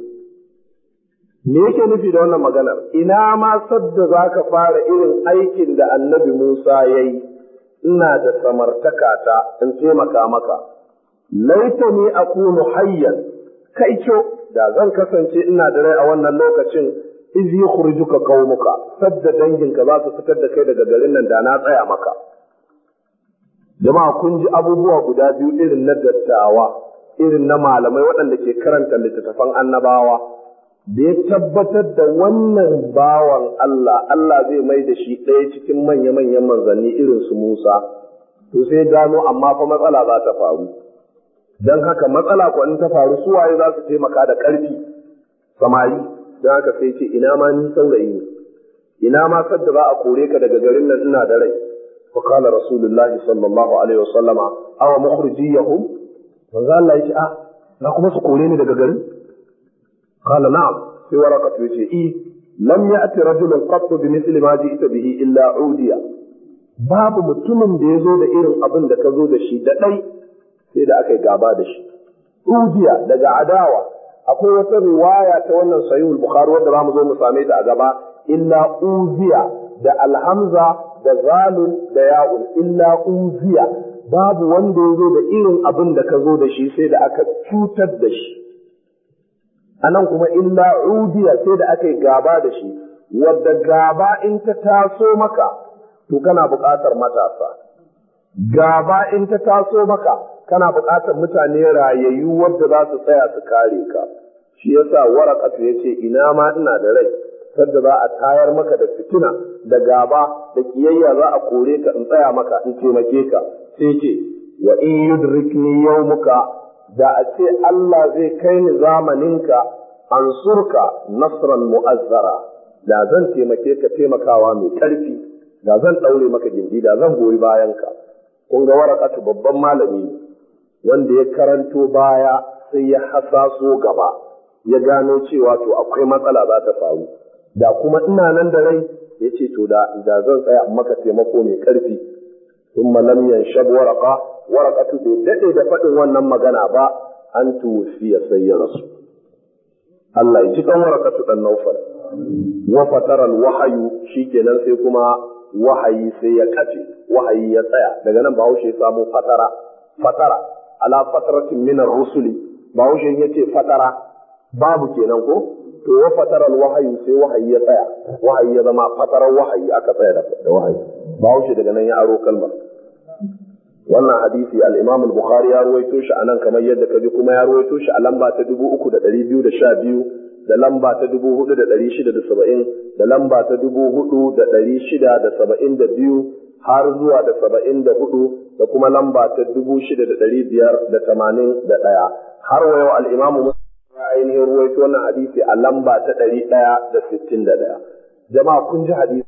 Me yake nufi da wannan maganar? Ina ma sadda za ka fara irin aikin da annabi Musa ya yi, ina da samartaka ta in taimaka maka. Laita ni akunu hayyan, kaico da zan kasance ina da rai a wannan lokacin, iz yukhrijuka qaumuka, sadda danginka za su fitar da kai daga garin nan da na tsaya maka. Jama'a kun ji abubuwa guda biyu irin na dattawa, irin na malamai waɗanda ke karanta littattafan annabawa. Da ya tabbatar da wannan bawan Allah, Allah zai mai da shi ɗaya cikin manya-manyan manzanni irin su Musa, to sai gano amma fa matsala za ta faru. Don haka matsala ko in ta faru su waye za su taimaka da ƙarfi, samari. Don haka sai ce ina ma ni saurayi ne, ina ma sadda za a kore ka daga garin nan ina da rai. Fa qala Rasulullahi sallallahu alaihi wasallama aw mukhrijiyahum, manzo Allah ya ce na kuma su kore ni daga garin? قال نعم. في ورقة وجهه لم يأتي رجل قط بمثل ما جئت به إلا عوديا. babu mutumin da ya zo da irin abin da ka zo da shi da ɗai sai da aka yi gaba da shi. Udiya daga adawa, akwai wata riwaya ta wannan sahihul Bukhari wanda za mu zo mu same ta a gaba, illa uziya da alhamza da zalun da ya'un, illa uziya, babu wanda ya zo da irin abin da ka zo da shi sai da aka cutar da shi. Anan kuma illa udiya sai da aka yi gaba da shi, wadda gaba in ta taso maka to kana buƙatar matasa, gaba in ta taso maka kana buƙatar mutane rayayyu wadda za su tsaya su kare ka. Shi yasa Waraqatu yace ina ma ina da rai sadda za a tayar maka da fitina da gaba da kiyayya za a kore ka in tsaya maka in taimake ka. Sai ce wa in yudrikni yawmuka, da a ce Allah zai kai ni zamaninka, ansurka nasran mu'azzara, da zan taimake ka taimakawa mai ƙarfi, da zan ɗaure maka gindi, da zan goyi bayanka. Kun ga Waraqatu babban malami ne wanda ya karanto baya sai ya hasaso gaba, ya gano cewa to akwai matsala za ta faru. Da kuma ina nan da rai ya ce to da zan tsaya maka taimako mai ƙarfi. thumma lam yanshab waraqatu bai dade da faɗin wannan magana ba an tuwfiya sai ya rasu. Allah ya ji kan Waraqatu dan Nawfal. Wa fatara al-wahyu, shikenan sai kuma wahayi sai ya kace, wahayi ya tsaya. Daga nan Bahaushe ya samu fatara ala fatratin min ar-rusuli. Bahaushe yace fatara babu kenan ko? To wa fatara al-wahyu sai wahayi ya tsaya. Wahayi ya zama fatarar wahayi, aka tsaya da wahayi. Bahaushe daga nan ya aro kalmar. Wannan hadisi al-Imam al-Bukhari ya ruwaito shi anan kamar yadda kaji, kuma ya ruwaito shi a lamba ta 3212 da lamba ta 4670 da lamba ta 4672 har zuwa da 74 da kuma lamba ta 6581 har wa yau al-Imam Muslim ya ainihin ruwaito wannan hadisi a lamba ta 161. Jama'a kun ji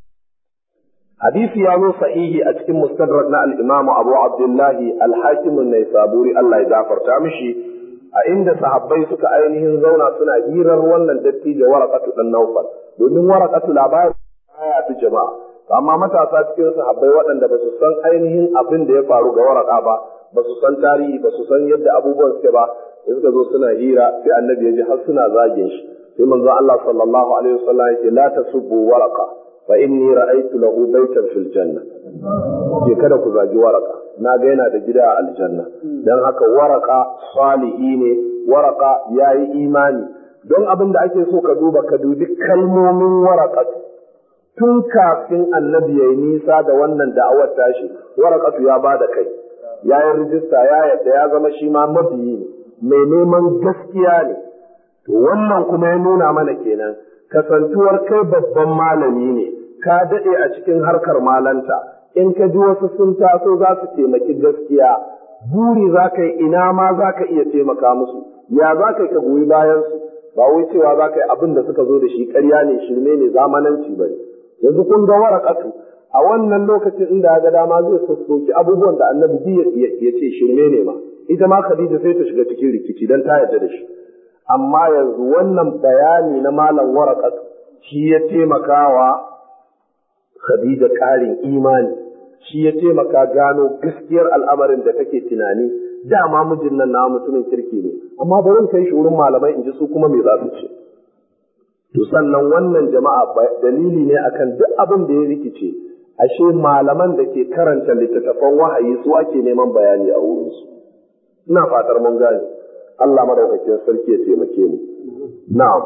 hadisi ya zo sahihi a cikin mustadrak na al-Imam Abu Abdullahi al-Hakim an-Naisaburi, Allah ya gafarta mishi, a inda sahabbai suka ainihin zauna suna hirar wannan dattijo Waraqatu dan Nawfal, domin Waraqatu labarin aya ta jama'a, amma matasa cikin sahabbai waɗanda ba su san ainihin abin da ya faru ga Waraqa ba su san tarihi, ba su san yadda abubuwan suke ba, suka zo suna hira sai annabi ya ji har suna zagin shi, sai manzo Allah sallallahu alaihi wasallam yake la tasubbu Waraqa fa inni ra'aytu lahu baytan fil janna. Ke kada ku zagi Waraka, na ga yana da gida a aljanna. Dan haka Waraka salihi ne, Waraka yayi imani. Don abin da ake so ka dubi kalmomin Waraka tun kafin annabi yayi nisa da wannan da'awar tashi. Warakatu ya bada kai, ya yi rijista, ya yadda ya zama shi ma mabiyi ne, mai neman gaskiya ne. To wannan kuma ya nuna mana kenan kasantuwar kai babban malami ne, ka daɗe a cikin harkar malanta, in ka ji wasu sun taso za su taimaki gaskiya, buri za ka yi ina ma za ka iya taimaka musu, ya za ka yi ka goyi bayansu, ba wai cewa za ka yi abin da suka zo da shi ƙarya ne, shirme ne, zamananci ba ne. Yanzu kun ga Warakatu a wannan lokacin inda ga dama zai sassoki abubuwan da annabi ya ce shirme ne ma, ita ma Khadija sai ta shiga cikin rikici don ta yarda da shi. Amma yanzu wannan bayani na malam Warakatu shi ya taimakawa Khadija ƙarin imani, shi ya taimaka gano gaskiyar al'amarin da take tunani, dama mijin nan na mutumin kirki ne, amma bari in kai shi wurin malamai in ji su kuma me za su ce. To sannan wannan jama'a dalili ne akan duk abin da ya rikice, ashe malaman da ke karanta littattafan wahayi su ake neman bayani a wurinsu. Ina fatar mun gane. Allah madaukakin sarki ya taimake mu. Na'am.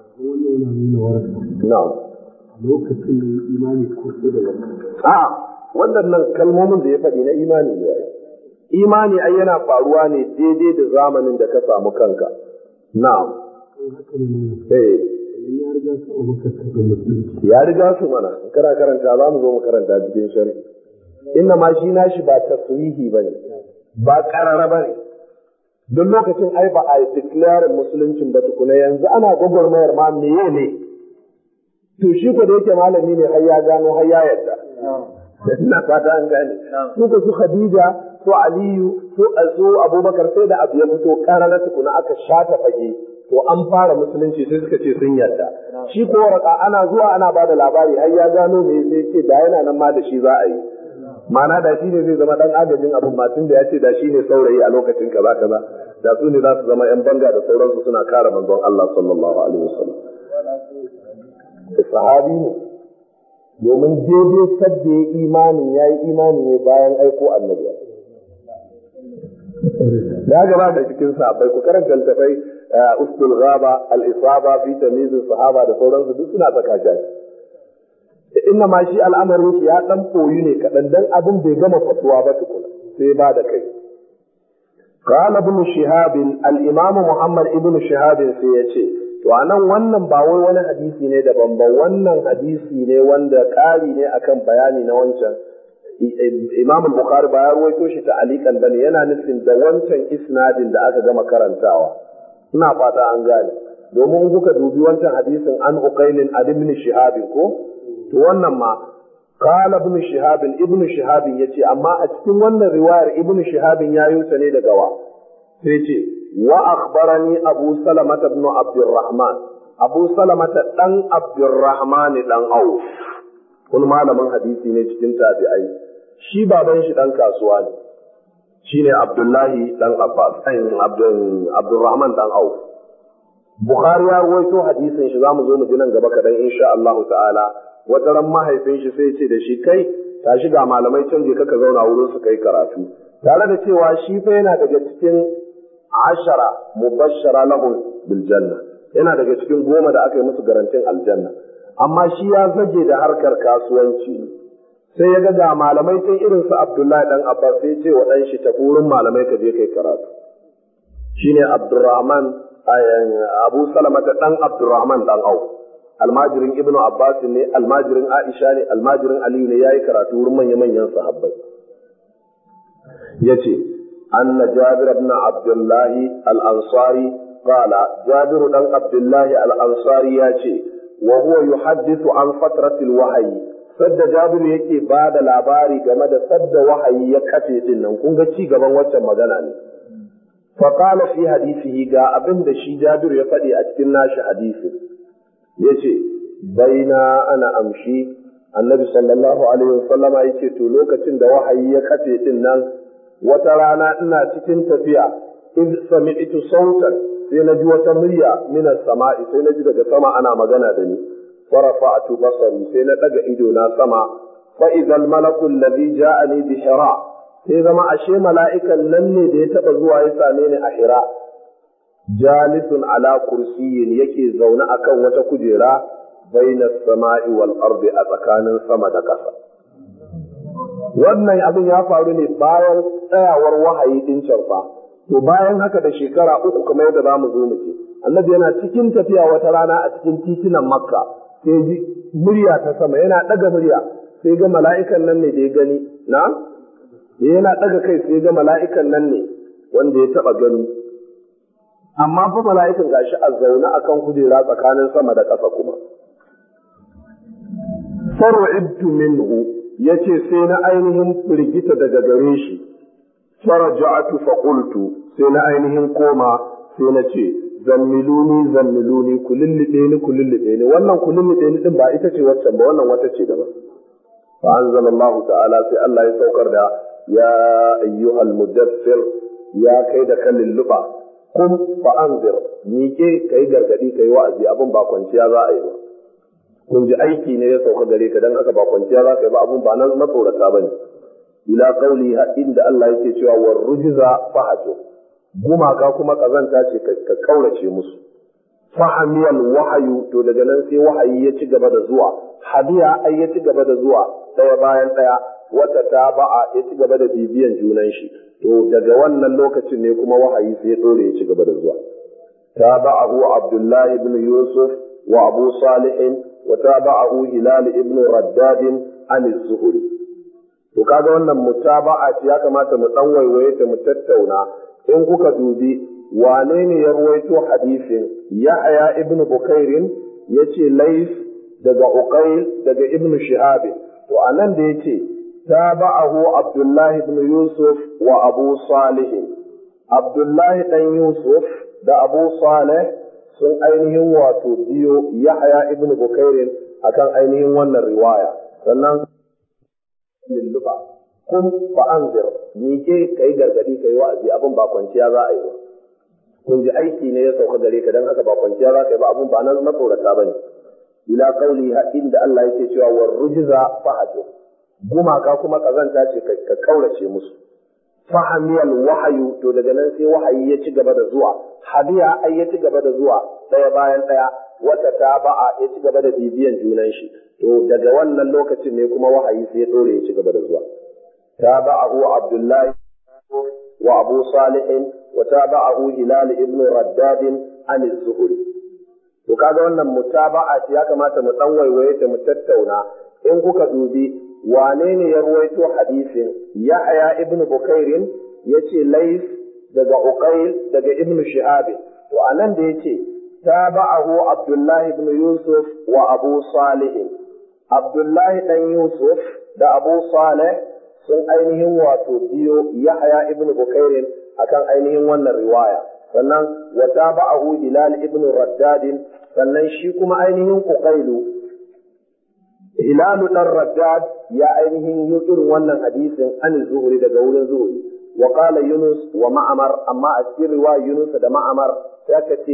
Na'am. Lokacin da imani ko sai da wannan. Wannan kalmomin da ya faɗi na imani ne ai. Imani ai yana faruwa ne daidai da zamanin da ka samu kanka. Na'am. Ya riga su Abubakar da musulunci. Ya riga su mana. Kana karanta za mu zo mu karanta cikin sharhi. Inna ma shi nashi ba tasrihi bane. Ba karara bane. Don lokacin ai ba a declare musuluncin ba tukuna, yanzu ana gwagwarmayar ma meye ne. To shi ko da yake malami ne har ya gano har ya yarda. Ina fata an gane. Su Khadija, su Aliyu, su Abubakar sai da abu ya fito karara tukuna aka shata fage. To an fara musulunci sai suka ce sun yarda. Shi ko Waraka ana zuwa ana ba da labari har ya gano me sai ce da yana nan ma da shi za a yi. Ma'ana da shi ne zai zama dan agajin abin ba tun da ya ce da shi ne saurayi a lokacin kaza da su ne za su zama yan banga da sauransu suna kare manzon Allah sallallahu alaihi wasallam. Sahabi ne domin daidai sadda ya yi imani ne bayan aiko annabi. Ya gaba da cikin sahabbai ku karanta littafai Ustul Ghaba, Al-Isaba fi Tamyiz Sahaba da sauransu duk suna saka shi. Inna ma shi al'amarin shi ya dan koyi ne kaɗan dan abin bai gama fatuwa ba tukuna sai ba da kai. قال ابن شهاب الإمام محمد ابن شهاب سيأتي to anan wannan ba wai wani hadisi ne daban ba, wannan hadisi ne wanda ƙari ne akan bayani na wancan. Imam Bukhari ba ya ruwaito shi ta alikan bane, yana nufin da wancan isnadin da aka gama karantawa. Ina fata an gane, domin kuka dubi wancan hadisin an uqailin ibn shihab ko to wannan ma qala ibn shihab yace, amma a cikin wannan riwayar ibn shihab ya yi ta ne daga wa sai ce wa akhbarani abu salamah ibn abdurrahman, abu salamah dan abdurrahman dan auf kun malamin hadisi ne cikin tabi'ai, shi baban shi dan kasuwa ne, shine Abdullahi dan Abbas, Abdurrahman dan Auf. Bukhari ya rawaito hadisin shi, zamu zo mu ji nan gaba kadan insha Allah ta'ala. Wata ran mahaifin shi sai ce da shi, kai tashi ga malamai can je kaka zauna wurin su kai karatu, tare da cewa shi fa yana daga cikin 10 mubashshara lahum bil janna, yana daga cikin 10 da aka yi musu garantin aljanna, amma shi ya zage da harkar kasuwanci. Sai ya ga malamai can irin su Abdullahi dan Abbas, sai ce wa dan shi tafi wurin malamai ka je kai karatu. Shine Abdurrahman Abu Salamata dan Abdurrahman dan Auf, almajirin Ibnu Abbas ne, almajirin Aisha ne, almajirin Aliyu ne, yayi karatu wurin manya-manyan sahabbai. Yace anna Jabir ibn Abdullah al-Ansari qala, Jabir dan Abdullah al-Ansari yace wa huwa yuhaddithu an fatratil wahyi, sadda Jabir yake ba da labari game da sadda wahayi ya kafe din nan, kun ga ci gaban waccan magana ne. Faƙala fi hadisihi, ga abin da shi Jabir ya faɗi a cikin nashi hadisi, ya ce, baina ana amshi, annabi sallallahu alaihi wasallama ya ce, to lokacin da wahayi ya kafe din nan, wata rana ina cikin tafiya, in sami'tu sautan, sai na ji wata murya minas sama'i, sai na ji daga sama ana magana da ni. Farafa'atu basari, sai na ɗaga ido na sama, fa idhal malaku alladhi ja'ani bi Hira, sai zama ashe mala'ikan nan ne da ya taɓa zuwa ya same ni a Hira, jalisun ala kursiyin, yake zaune akan wata kujera, baina sama'i wal ardi, a tsakanin sama da ƙasa. Wannan abin ya faru ne bayan tsayawar wahayi ɗin can fa. To bayan haka da shekara 3 kamar yadda za mu zo mu ce, annabi yana cikin tafiya wata rana a cikin titunan Makka, sai ji murya ta sama, yana ɗaga murya, sai ga mala'ikan nan ne da ya gani, na? Yana ɗaga kai sai ga mala'ikan nan ne wanda ya taɓa gani, amma fa mala'ikan gashi a zaune akan kujera tsakanin sama da ƙasa kuma. Faru'ibtu minhu, yace sai na ainihin firgita daga gare shi, faraja'atu fa qultu, sai na ainihin koma sai na ce, zammiluni ku lullube ni, wannan ku lullube ni din ba ita ce waccan ba, wannan wata ce daban. Fa anzalallahu ta'ala, sai Allah ya saukar da ya ayyuhal mudaffir, ya kai da kan lulluba, kun fa anzir, miƙe kai gargadi kai wa'azi, abin ba kwanciya za a yi ba. Kun ji aiki ne ya sauka gare ka, dan haka ba kwanciya za ka yi ba, abin ba nan matsorata ba ne. Ila qauli inda Allah yake cewa war rujza fahatu, gumaka kuma kazanta ce ka kaurace musu. Fahamiyal wahayu, to daga nan sai wahayi ya ci gaba da zuwa, hadiya ai ya ci gaba da zuwa ɗaya bayan ɗaya, wata taba'a ya ci gaba da bibiyan junan shi, to daga wannan lokacin ne kuma wahayi sai ya dore ya ci gaba da zuwa. Taba'ahu Abdullahi ibn Yusuf wa Abu Salih wa taba'ahu Hilal ibn Raddad an az-Zuhri. To kaga wannan mutaba'a ce, ya kamata mu dan waiwaye ta mu tattauna. In kuka dubi wane ne ya ruwaito hadisin, Yahya ibn Bukairin yace Lays daga Uqayl daga Ibn Shihab, to anan da yace تابعه عبد الله بن يوسف وأبو صالح. عبد الله بن يوسف da Abu Salih sun ainihin wato biyo Yahya ibn Bukairin akan ainihin wannan riwaya. Sannan lulluba kun fa anzir, miƙe kai gargadi kai wa'azi, abin ba kwanciya za a yi ba. Kun ji aiki ne ya sauka gare ka, dan haka ba kwanciya za ka yi ba, abin ba nan matsorata bane. Ila qauli inda Allah yake cewa war rujza fahatu, gumaka kuma kazanta ce ka kaurace musu. Fahamiyal wahayu, to daga nan sai wahayi ya ci gaba da zuwa, hadiya ai ya ci gaba da zuwa ɗaya bayan ɗaya, wata taba'a ya ci gaba da bibiyan junan shi, to daga wannan lokacin ne kuma wahayi sai ya dore ya ci gaba da zuwa. Taba'ahu Abdullahi wa Abu Salih wa taba'ahu Hilal ibn Raddad an az-Zuhri. To kaga wannan mutaba'a ce, ya kamata mu dan waiwaye ta mu tattauna. In kuka dubi wane ne ya ruwaito hadisin, Yahya ibn Bukairin yace Lays daga Uqayl daga Ibn Shihab, to anan da yace tabahu Abdullah ibn Yusuf wa Abu Salih, Abdullah dan Yusuf da Abu Salih sun ainihin wato biyo Yahya ibn Bukairin akan ainihin wannan riwaya. Sannan wa tabahu Hilal ibn Raddad, sannan shi kuma ainihin Uqaylu Hilalu ɗan Raddad ya ainihin yi irin wannan hadisin an zuhuri daga wurin zuhuri wa qala yunus wa ma'amar amma a cikin riwaya yunus da ma'amar sai aka ce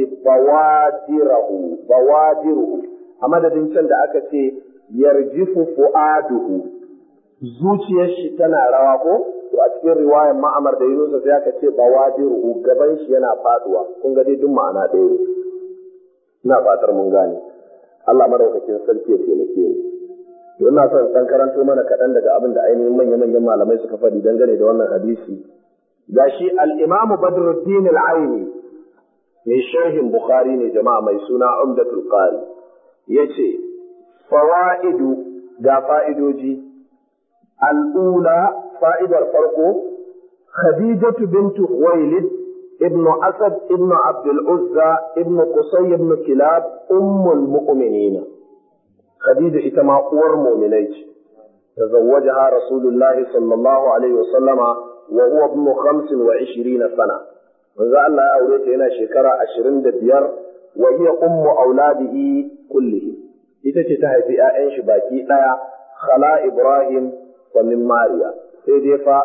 bawadiruhu a madadin can da aka ce yarjifu fu'aduhu zuciyar shi tana rawa ko to a cikin riwayar ma'amar da yunus sai aka ce bawadiruhu gaban shi yana faduwa kun ga dai duk ma'ana ɗaya ina fatar mun gane Allah madaukakin sarki ya taimake ni ina son san karanto mana kaɗan daga abin da ainihin manya-manyan malamai suka faɗi dangane da wannan hadisi. Gashi al-Imam Badruddin al-Aini mai sharhin Bukhari ne jama'a mai suna Umdatul Qari yace fawaidu ga fa'idoji al-ula fa'idar farko Khadijatu bintu Khuwailid ibn Asad ibn Abdul Uzza ibn Qusay ibn Kilab ummul mu'minin خديجة إتما أور مؤمنيت تزوجها رسول الله صلى الله عليه وسلم وهو ابن 25 سنة وذا الله أوليت هنا شكرا 25 وهي أم أولاده كلهم إتتتها في آئين شباكي لا خلا إبراهيم ومن ماريا سيدفا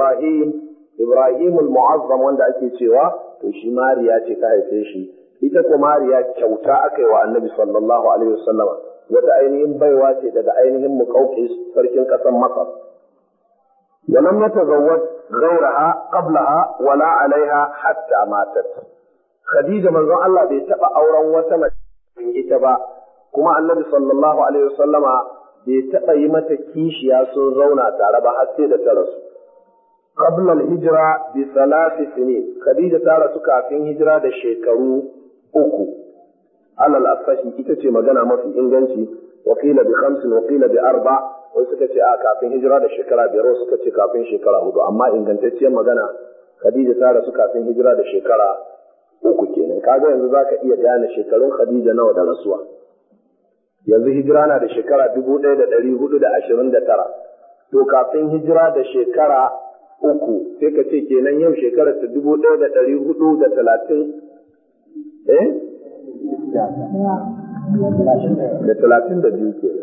إبراهيم المعظم وان أكي تشيوا وشي ماريا تتها فيشي إتتو ماريا كوتا أكي والنبي صلى الله عليه وسلم wata ainihin baiwa ce daga ainihin muƙauƙis sarkin ƙasar Masar. Walam ya tazawwaj ghairaha qablaha wala alaiha hatta matat. Khadija manzon Allah bai taɓa auren wata mace ita ba, kuma Annabi sallallahu alaihi wasallama bai taɓa yi mata kishiya sun zauna tare ba har sai da ta rasu. Qabla al-hijra bi 3 sinin. Khadija ta rasu kafin hijira da shekaru 3. alal asahi ita ce magana mafi inganci wa qila bi 5 wa qila bi 4 wai suka ce a kafin hijira da shekara 5 suka ce kafin shekara 4 amma ingantacciyar magana Khadija ta rasu kafin hijira da shekara 3 kenan kaga yanzu zaka iya gane shekarun Khadija nawa da rasuwa yanzu hijira na da shekara 1429 to kafin hijira da shekara 3 sai ka ce kenan yau shekarar ta 1430 da 32 ke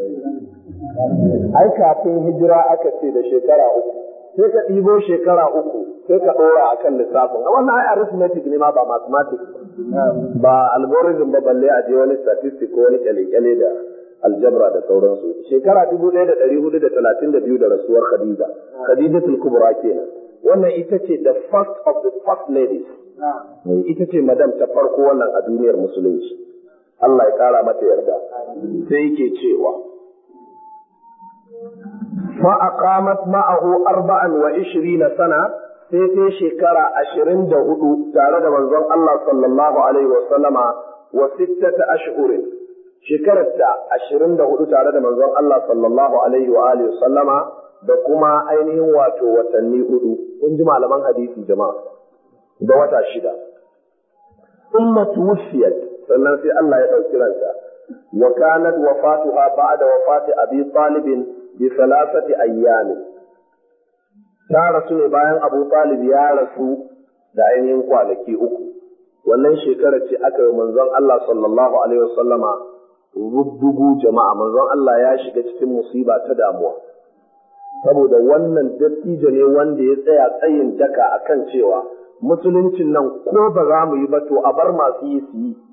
ai kafin hijira aka ce da shekara 3 sai ka ɗibo shekara 3 sai ka ɗora a kan lissafin wannan ai arithmetic ne ma ba mathematics ba algorithm ba balle a je wani statistics ko wani kyale-kyale da aljabra da sauransu shekara 1432 da rasuwar Khadijatul Kubra kenan wannan ita ce the first of the first ladies ita ce madam ta farko wannan a duniyar musulunci Allah ya kara mata yarda sai yake cewa fa aqamat ma'ahu 24 sana sai ta shekara 24 tare da manzon Allah sallallahu alaihi wa sallama wa 6 ashhurin shekarar ta 24 tare da manzon Allah sallallahu alaihi wa alihi wa sallama da kuma ainihin wato watanni 4 kun ji malaman hadisi jama'a da wata 6 thumma tuwfiyat sannan sai Allah ya ɗauki ranta wa kanat wafatuha ba'da wafati Abi Talib bi 3 ayyam ta rasu ne bayan Abu Talib ya rasu da ainihin kwanaki 3 wannan shekarar ce aka yi manzon Allah sallallahu alaihi wasallama rubdugu jama'a manzon Allah ya shiga cikin musiba ta damuwa saboda wannan dattijo ne wanda ya tsaya tsayin daka akan cewa musuluncin nan ko ba za mu yi ba to a bar masu yi su yi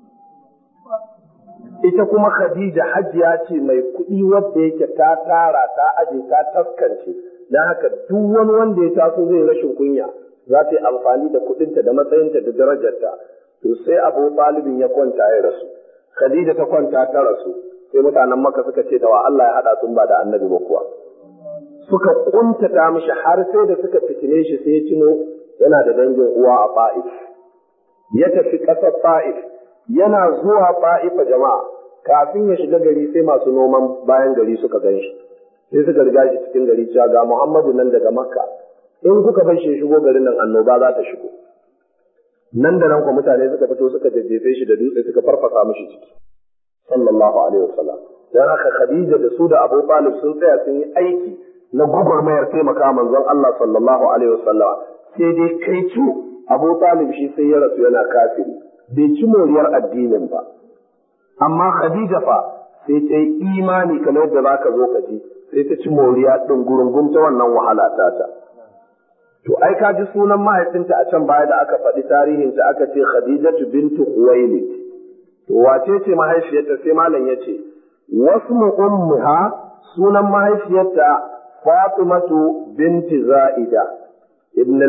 ita kuma Khadija hajiya ce mai kuɗi wadda yake ta tara ta aje ta taskance don haka duk wani wanda ya taso zai rashin kunya za ta yi amfani da kuɗinta da matsayinta da darajarta to sai Abu Talibin ya kwanta ya rasu Khadija ta kwanta ta rasu sai mutanen Makka suka ce da wa Allah ya haɗa sun ba da annabi ba kuwa suka kuntata mishi har sai da suka fitine shi sai ya tuno yana da dangin uwa a Fa'if ya tafi ƙasar Fa'if yana zuwa Fa'ifa jama'a kafin ya shiga gari sai masu noman bayan gari suka gan shi sai suka riga shi cikin gari cewa ga Muhammadu nan daga Makka in kuka bar shi shigo garin nan annoba za ta shigo nan da nan ko mutane suka fito suka jajjefe shi da dutse suka farfasa mishi ciki sallallahu alaihi wasallam dan haka Khadija da su da Abu Talib sun tsaya sun yi aiki na gwagwarmayar taimaka manzon Allah sallallahu alaihi wasallam sai dai kai ci Abu Talib shi sai ya rasu yana kafiri bai ci moriyar addinin ba amma Khadija fa sai ta yi imani kamar yadda zaka zo ka ji sai ta ci moriya ɗin gurungun ta wannan wahala tata. To ai ka ji sunan mahaifinta a can baya da aka faɗi tarihinta aka ce Khadijatu bintu Khuwailid. To wace ce mahaifiyarta sai malam ya ce wasmu ummiha sunan mahaifiyarta Fatimatu binti Za'ida ibn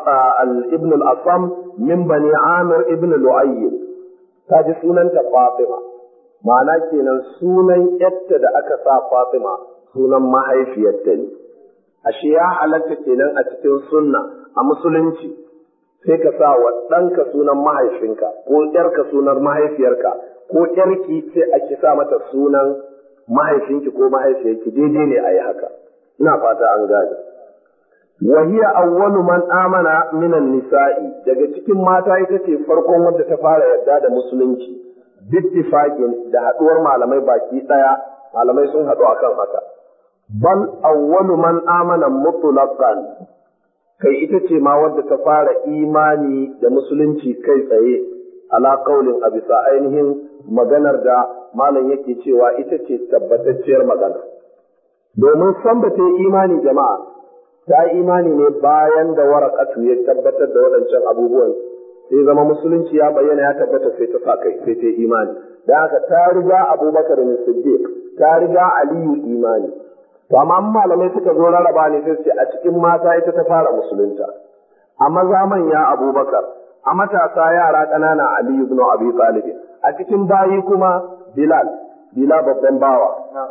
al-Asam min bani Amir ibn Lu'ayy. Ta ji sunanta Fatima. Ma'ana kenan sunan yatta da aka sa Fatima sunan mahaifiyarta ne. Ashe ya halatta kenan a cikin sunna a musulunci sai ka sa wa ɗanka sunan mahaifinka ko ƴarka sunan mahaifiyarka ko ƴarki sai ake sa mata sunan mahaifinki ko mahaifiyarki daidai ne a yi haka. Ina fata an gane. Wa hiya awwalu man amana minan nisa'i daga cikin mata ita ce farkon wanda ta fara yarda da musulunci bittifaqin da haɗuwar malamai baki ɗaya malamai sun haɗu akan haka. Bal awwalu man amana mutlaqan kai ita ce ma wadda ta fara imani da musulunci kai tsaye ala qaulin a bisa ainihin maganar da malam yake cewa ita ce tabbatacciyar magana domin san ba ta yi imani jama'a ta yi imani ne bayan da warakatu ya tabbatar da waɗancan abubuwan sai zama musulunci ya bayyana ya tabbata sai ta sa kai sai ta yi imani da haka ta riga Abubakar bin Siddiq ta riga Aliyu imani. To amma malamai suka zo rarraba ne sai ce a cikin mata ita ta fara musulunta. A maza manya Abubakar, a matasa yara ƙanana Ali ibn Abi Talib, a cikin bayi kuma Bilal babban bawa.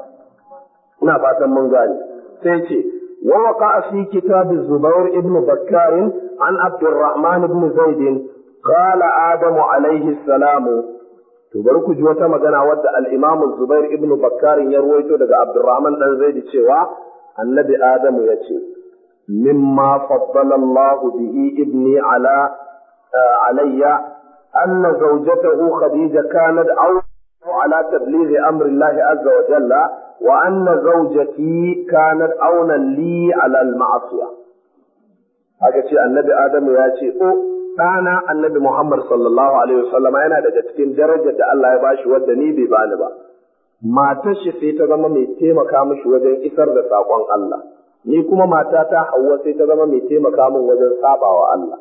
Ina fatan mun gane. Sai ce wa waqa fi kitab Zubair ibn Bakkar an Abdurrahman ibn Zaid qala Adamu alayhi salamu. To bari ku ji wata magana wadda al-Imam Zubair ibn Bakkar ya ruwaito daga Abdurrahman dan Zaid cewa Annabi Adamu ya ce mimma faddala Allah bihi ibni alayya anna zawjatahu Khadija kanat ala tabligh amri Allah azza wa jalla wa anna zawjati kanat awnan li ala al-ma'siyah. Haka ce Annabi Adamu ya ce ɗana annabi Muhammad sallallahu Alaihi wasallama yana daga cikin darajar da Allah ya bashi wadda ni bai bani ba. Matar shi sai ta zama mai taimaka mishi wajen isar da saƙon Allah. Ni kuma matata Hauwa sai ta zama mai taimaka min wajen sabawa Allah.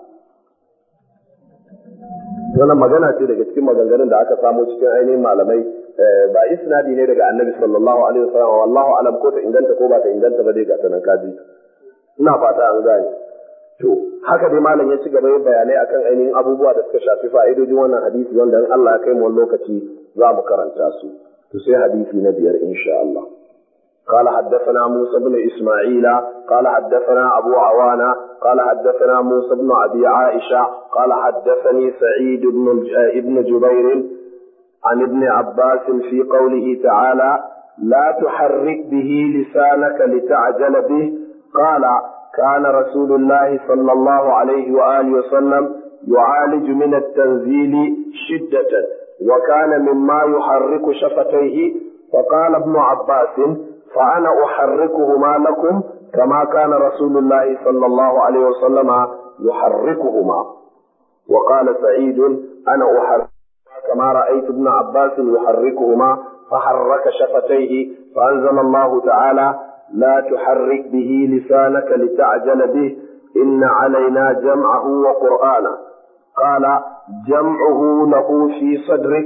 Wannan magana ce daga cikin maganganun da aka samo cikin ainihin malamai ba isnadi ne daga annabi sallallahu Alaihi wasallama wallahu alam ko ta inganta ko ba ta inganta ba dai ga sanan kaji. Ina fata an gane. To, haka dai malam ya ci gaba yin bayanai akan ainihin abubuwa da suka shafi fa'idojin wannan hadisi wanda in Allah ya kai mu wani lokaci za mu karanta su. To sai hadisi na biyar insha Allah. قال حدثنا موسى بن إسماعيل قال حدثنا أبو عوانة قال حدثنا موسى بن أبي عائشة قال حدثني سعيد بن جبير عن ابن عباس في قوله تعالى لا تحرك به لسانك لتعجل به قال كان رسول الله صلى الله عليه وآله وسلم يعالج من التنزيل شدة وكان مما يحرك شفتيه فقال ابن عباس فأنا أحركهما لكم كما كان رسول الله صلى الله عليه وسلم يحركهما وقال سعيد أنا أحرك كما رأيت ابن عباس يحركهما فحرك شفتيه فأنزل الله تعالى لا تحرك به لسانك لتعجل به إن علينا جمعه وقرآنه قال جمعه له في صدرك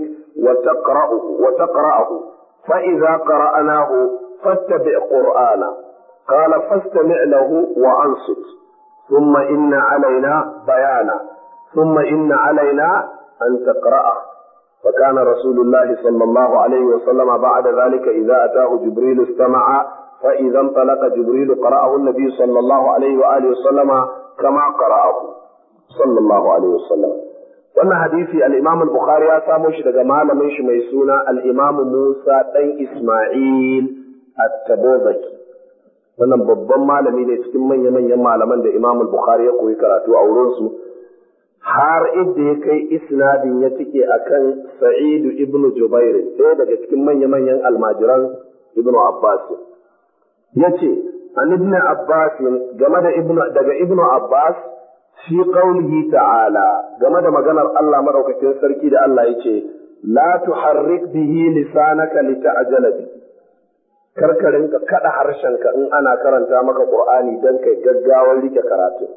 وتقرأه فإذا قرأناه فاتبع قرآنه قال فاستمع له وأنصت ثم إن علينا بيانه ثم إن علينا أن تقرأه فكان رسول الله صلى الله عليه وسلم بعد ذلك إذا أتاه جبريل استمع فإذا انطلق جبريل قرأه النبي صلى الله عليه وآله وسلم كما قرأه صلى الله عليه وسلم. wannan hadisi al-Imam al-Bukhari ya samo shi daga malamin shi mai suna al-Imam Musa dan Isma'il at-Tabuzaki. Wannan babban malami ne cikin manya-manyan malaman da Imam al-Bukhari ya koyi karatu a wurin su har inda ya kai isnadin ya tike akan Sa'id ibn Jubair, ɗaya daga cikin manya-manyan almajiran Ibn Abbas. Yace an ibn Abbas game da daga Ibn Abbas fi qaulihi ta'ala game da maganar Allah madaukakin sarki da Allah yace la tuharrik bihi lisanaka lita'jala bi karka rinka kada harshenka in ana karanta maka Qur'ani dan kai gaggawar rike karatu.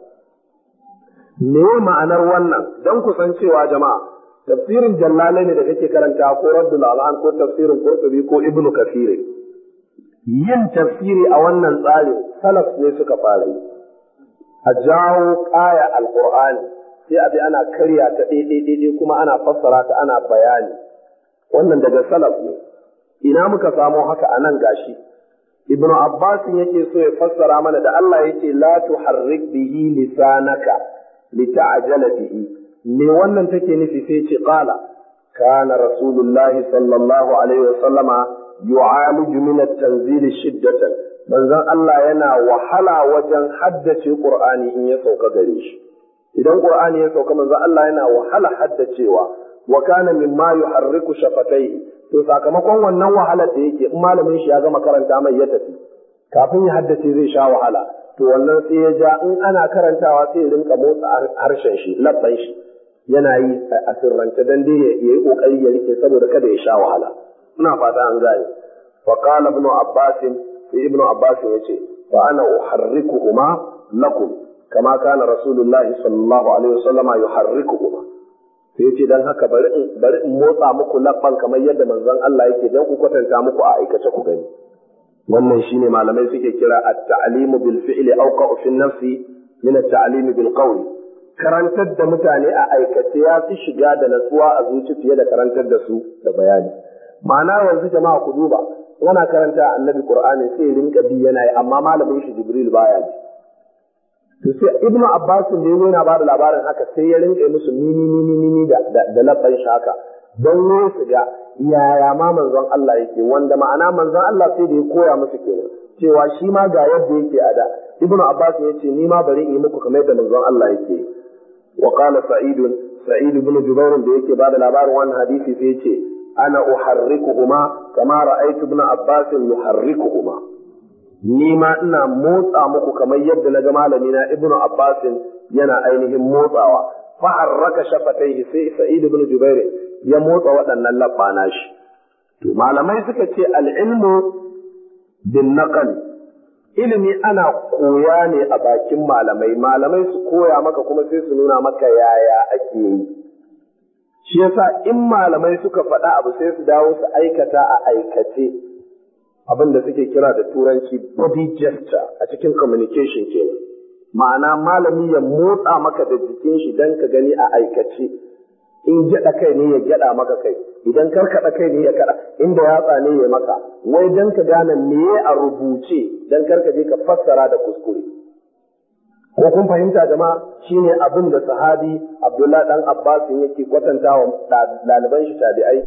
Me ma'anar wannan? Dan ku san cewa jama'a, tafsirin Jalalaini da kake karanta ko Raddul Azhan ko tafsirin Qurtubi ko Ibn Kathir, yin tafsiri a wannan tsarin salaf ne suka fara yi. A jawo aya Al-Qur'ani sai a bi ana karya ta daidai kuma ana fassara ta ana bayani. Wannan daga salaf ne. Ina muka samo haka a nan gashi. Ibn Abbas yake so ya fassara mana da Allah yake la tuharrik bihi lisanaka lita'jala bihi. Me wannan take nufi sai ce qala kana rasulullahi sallallahu alaihi wasallama yu'aliju min at-tanzil shiddatan. Manzon Allah yana wahala wajen haddace Qur'ani in ya sauka gare shi. Idan Qur'ani ya sauka manzon Allah yana wahala haddacewa wa kana mimma yuharriku shafatayhi. To sakamakon wannan wahalar da yake in malamin shi ya gama karanta mai ya tafi kafin ya haddace zai sha wahala, to wannan sai ya ja in ana karantawa sai ya rinka motsa harshen shi labban shi yana yi a sirrance dan dai ya yi kokari ya rike saboda kada ya sha wahala. Ina fata an gane. Fa qala ibn Abbas, sai ibn Abbas yace fa ana uharrikuhuma lakum kama kana rasulullahi sallallahu alaihi wasallama yuharrikuhuma. Sai yace dan haka bari in motsa muku labban kamar yadda manzon Allah yake dan ku kwatanta muku a aikace ku gani. Wannan shine malamai suke kira at-ta'limu bil fi'li awqa'u fi an-nafsi min at-ta'limi bil qawli. Karantar da mutane a aikace ya fi shiga da natsuwa a zuci fiye da karantar da su da bayani. Ma'ana yanzu jama'a ku duba, yana karanta annabi Qur'ani sai ya rinka bi yana yi amma malamin shi Jibril baya ji. To sai Ibn Abbas da yazo yana bada labarin haka sai ya rinka musu mini da labban shi haka don ne su ga yaya ma manzon Allah yake, wanda ma'ana manzon Allah sai da ya koya musu kenan cewa shi ma ga yadda yake a da. Ibn Abbas ya ce ni ma bari in yi muku kamar yadda manzon Allah yake. Wa qala Sa'id ibn Jubair da yake bada labarin wannan hadisi sai ya ce ana uharrikuhuma kama ra'aytu ibn Abbas yuharrikuhuma. Ni ma ina motsa muku kamar yadda na ga malami na Ibn Abbas yana ainihin motsawa. Fa harraka shafataihi, sai Sa'id ibn Jubair ya motsa waɗannan labba nashi. To malamai suka ce al-ilmu bin naql, ilimi ana koya ne a bakin malamai su koya maka kuma sai su nuna maka yaya ake yi. Shi yasa in malamai suka faɗa abu sai su dawo su aikata a aikace, abin da suke kira da turanci body gesture a cikin communication kenan. Ma'ana malami ya motsa maka da jikin shi dan ka gani a aikace. In gyaɗa kai ne ya gyaɗa maka kai, idan karkaɗa kai ne ya kaɗa, inda yatsa ne ya maka, wai dan ka gane me a rubuce dan karka je ka fassara da kuskure. Ko kun fahimta jama'a? Shine abin da sahabi Abdullah dan Abbas yake kwatantawa ɗaliban shi tabi'ai.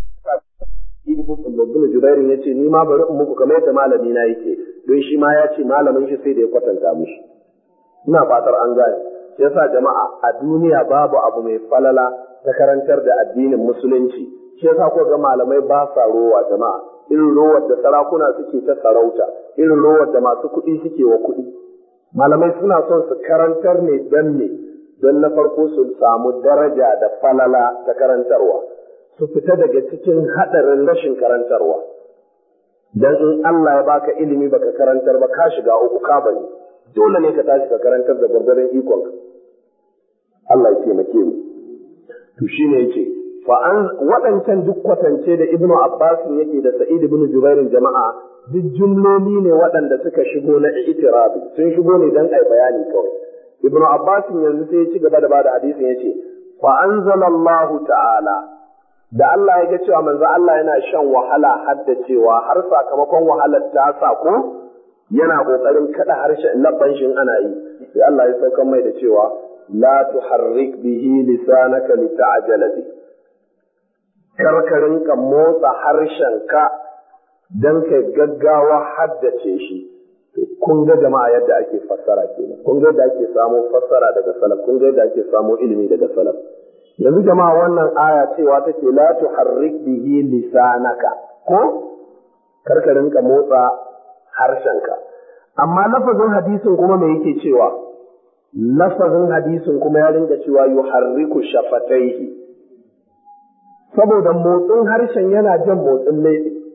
Ibn Jubair ya ce ni ma bari in muku kamar yadda malami na yake, don shi ma ya ce malamin shi sai da ya kwatanta mishi. Ina fatar an gane. Shi yasa jama'a a duniya babu abu mai falala ta karantar da addinin musulunci. Shi yasa ko ga malamai ba sa rowa jama'a, irin rowar da sarakuna suke ta sarauta, irin rowar da masu kuɗi suke wa kuɗi. Malamai suna son su karantar ne don na farko su samu daraja da falala ta karantarwa, su fita daga cikin haɗarin rashin karantarwa. Dan in Allah ya baka ilimi baka karantar ba ka shiga uku ka bane. Dole ne ka tashi ka karantar da gwargwadon ikonka. Allah ya taimake mu. To shine yace waɗancan duk kwatance da Ibn Abbas yake da Sa'id ibn Jubair jama'a duk jumloli ne waɗanda suka shigo na i'tirabi, sun shigo ne dan ai bayani kawai. Ibn Abbas yanzu sai ya ci gaba da bada hadisin yace fa anzalallahu ta'ala, da Allah ya ga cewa manzo Allah yana shan wahala haddacewa har sakamakon wahalar ta sa ko yana kokarin kada harshen labban shin ana yi, sai Allah ya saukar mai da cewa la tuharrik bihi lisanaka lita'jala bi, karkarin ka motsa harshenka dan kai gaggawa haddace shi. Kun ga jama'a yadda ake fassara kenan, kun ga yadda ake samo fassara daga salaf, kun ga yadda ake samo ilimi daga salaf. Yanzu jama'a wannan aya cewa take la tuharrik bihi lisanaka, ko karkarin ka motsa harshenka. Amma lafazin hadisin kuma me yake cewa? Lafazin hadisin kuma ya rinka cewa yuharriku shafataihi, saboda motsin harshen yana jan motsin laifi.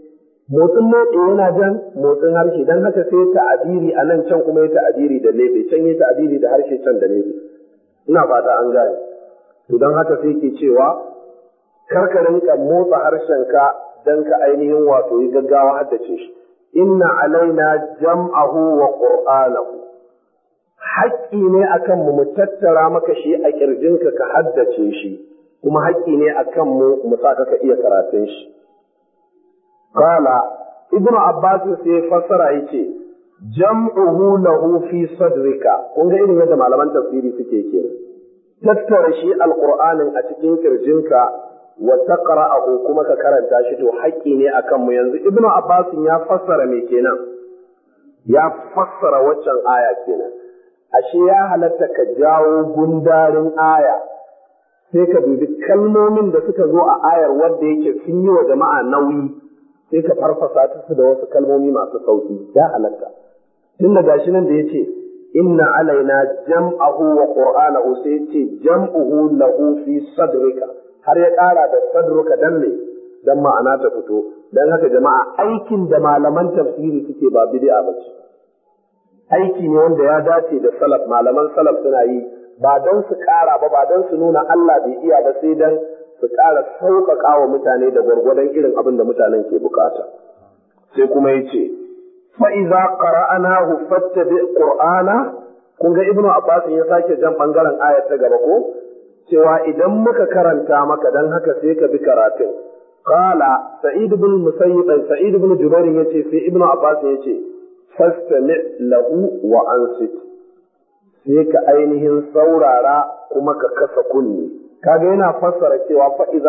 motsin leɓe yana jan motsin harshe don haka sai ta'abiri a nan can kuma ya ta'abiri da leɓe can ya ta'abiri da harshe can da leɓe ina fata an gane to don haka sai ke cewa karka rinka motsa harshenka don ka ainihin wato yi gaggawa haddace shi inna alaina jam'ahu wa qur'anahu haƙƙi ne akan mu tattara maka shi a ƙirjinka ka haddace shi kuma haƙƙi ne akan mu sa ka iya karatun shi qala ibnu abbas sai fassara yace jam'uhu lahu fi sadrika kun ga irin yadda malaman tafsiri suke kenan tattara shi alqur'anin a cikin ƙirjinka wa taqra'ahu kuma ka karanta shi to haƙƙi ne akan mu yanzu ibnu abbas ya fassara me kenan ya fassara waccan aya kenan ashe ya halatta ka jawo gundarin aya sai ka dubi kalmomin da suka zo a ayar wadda yake sun yi wa jama'a nauyi sai ka farfasa su da wasu kalmomi masu sauki ya halatta tun da gashi nan da yace inna alaina jam'ahu wa qur'anahu sai yace jam'uhu lahu fi sadrika har ya ƙara da sadruka dan me dan ma'ana ta fito dan haka jama'a aikin da malaman tafsiri suke ba bid'a bace aiki ne wanda ya dace da salaf malaman salaf suna yi ba don su ƙara ba don su nuna Allah bai iya ba sai dan su ƙara sauƙaƙa wa mutane da gwargwadon irin abin da mutanen ke bukata sai kuma ya ce fa idza qara'nahu fattabi qur'ana kun ga ibnu abbas ya sake jan bangaren ayar ta gaba ko cewa idan muka karanta maka dan haka sai ka bi karatun qala sa'id ibn musayyib sa'id ibn jubair yace sai ibnu abbas yace fastami' lahu wa ansit sai ka ainihin saurara kuma ka kasa kunne kaga yana fassara cewa fa idza